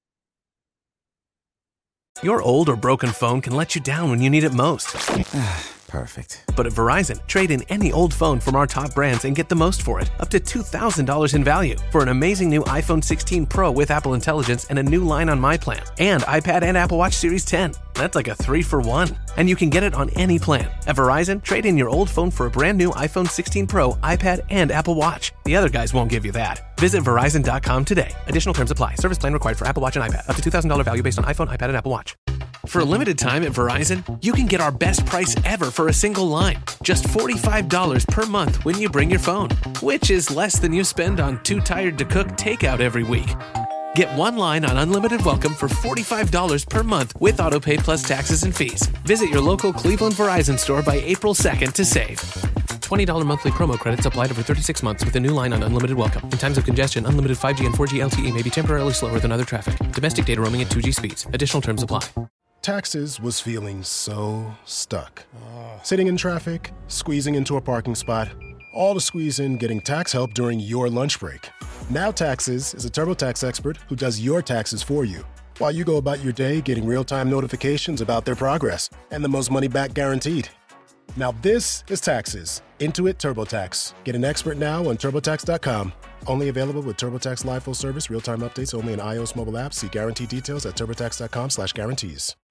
Your old or broken phone can let you down when you need it most. Perfect. But at Verizon, trade in any old phone from our top brands and get the most for it, up to two thousand dollars in value, for an amazing new iPhone sixteen Pro with Apple Intelligence and a new line on My Plan, and iPad and Apple Watch Series ten. That's like a three for one. And you can get it on any plan. At Verizon, trade in your old phone for a brand new iPhone sixteen Pro, iPad, and Apple Watch. The other guys won't give you that. Visit Verizon dot com today. Additional terms apply. Service plan required for Apple Watch and iPad. Up to two thousand dollars value based on iPhone, iPad, and Apple Watch. For a limited time at Verizon, you can get our best price ever for a single line. Just forty-five dollars per month when you bring your phone, which is less than you spend on Too Tired to Cook takeout every week. Get one line on Unlimited Welcome for forty-five dollars per month with autopay plus taxes and fees. Visit your local Cleveland Verizon store by April second to save. twenty dollars monthly promo credits applied over thirty-six months with a new line on Unlimited Welcome. In times of congestion, unlimited five G and four G L T E may be temporarily slower than other traffic. Domestic data roaming at two G speeds. Additional terms apply. Taxes was feeling so stuck. Sitting in traffic, squeezing into a parking spot, all to squeeze in getting tax help during your lunch break. Now Taxes is a TurboTax expert who does your taxes for you, while you go about your day getting real-time notifications about their progress and the most money back guaranteed. Now this is Taxes. Intuit TurboTax. Get an expert now on TurboTax dot com. Only available with TurboTax Live Full Service. Real-time updates only in iOS mobile apps. See guarantee details at TurboTax dot com slash guarantees.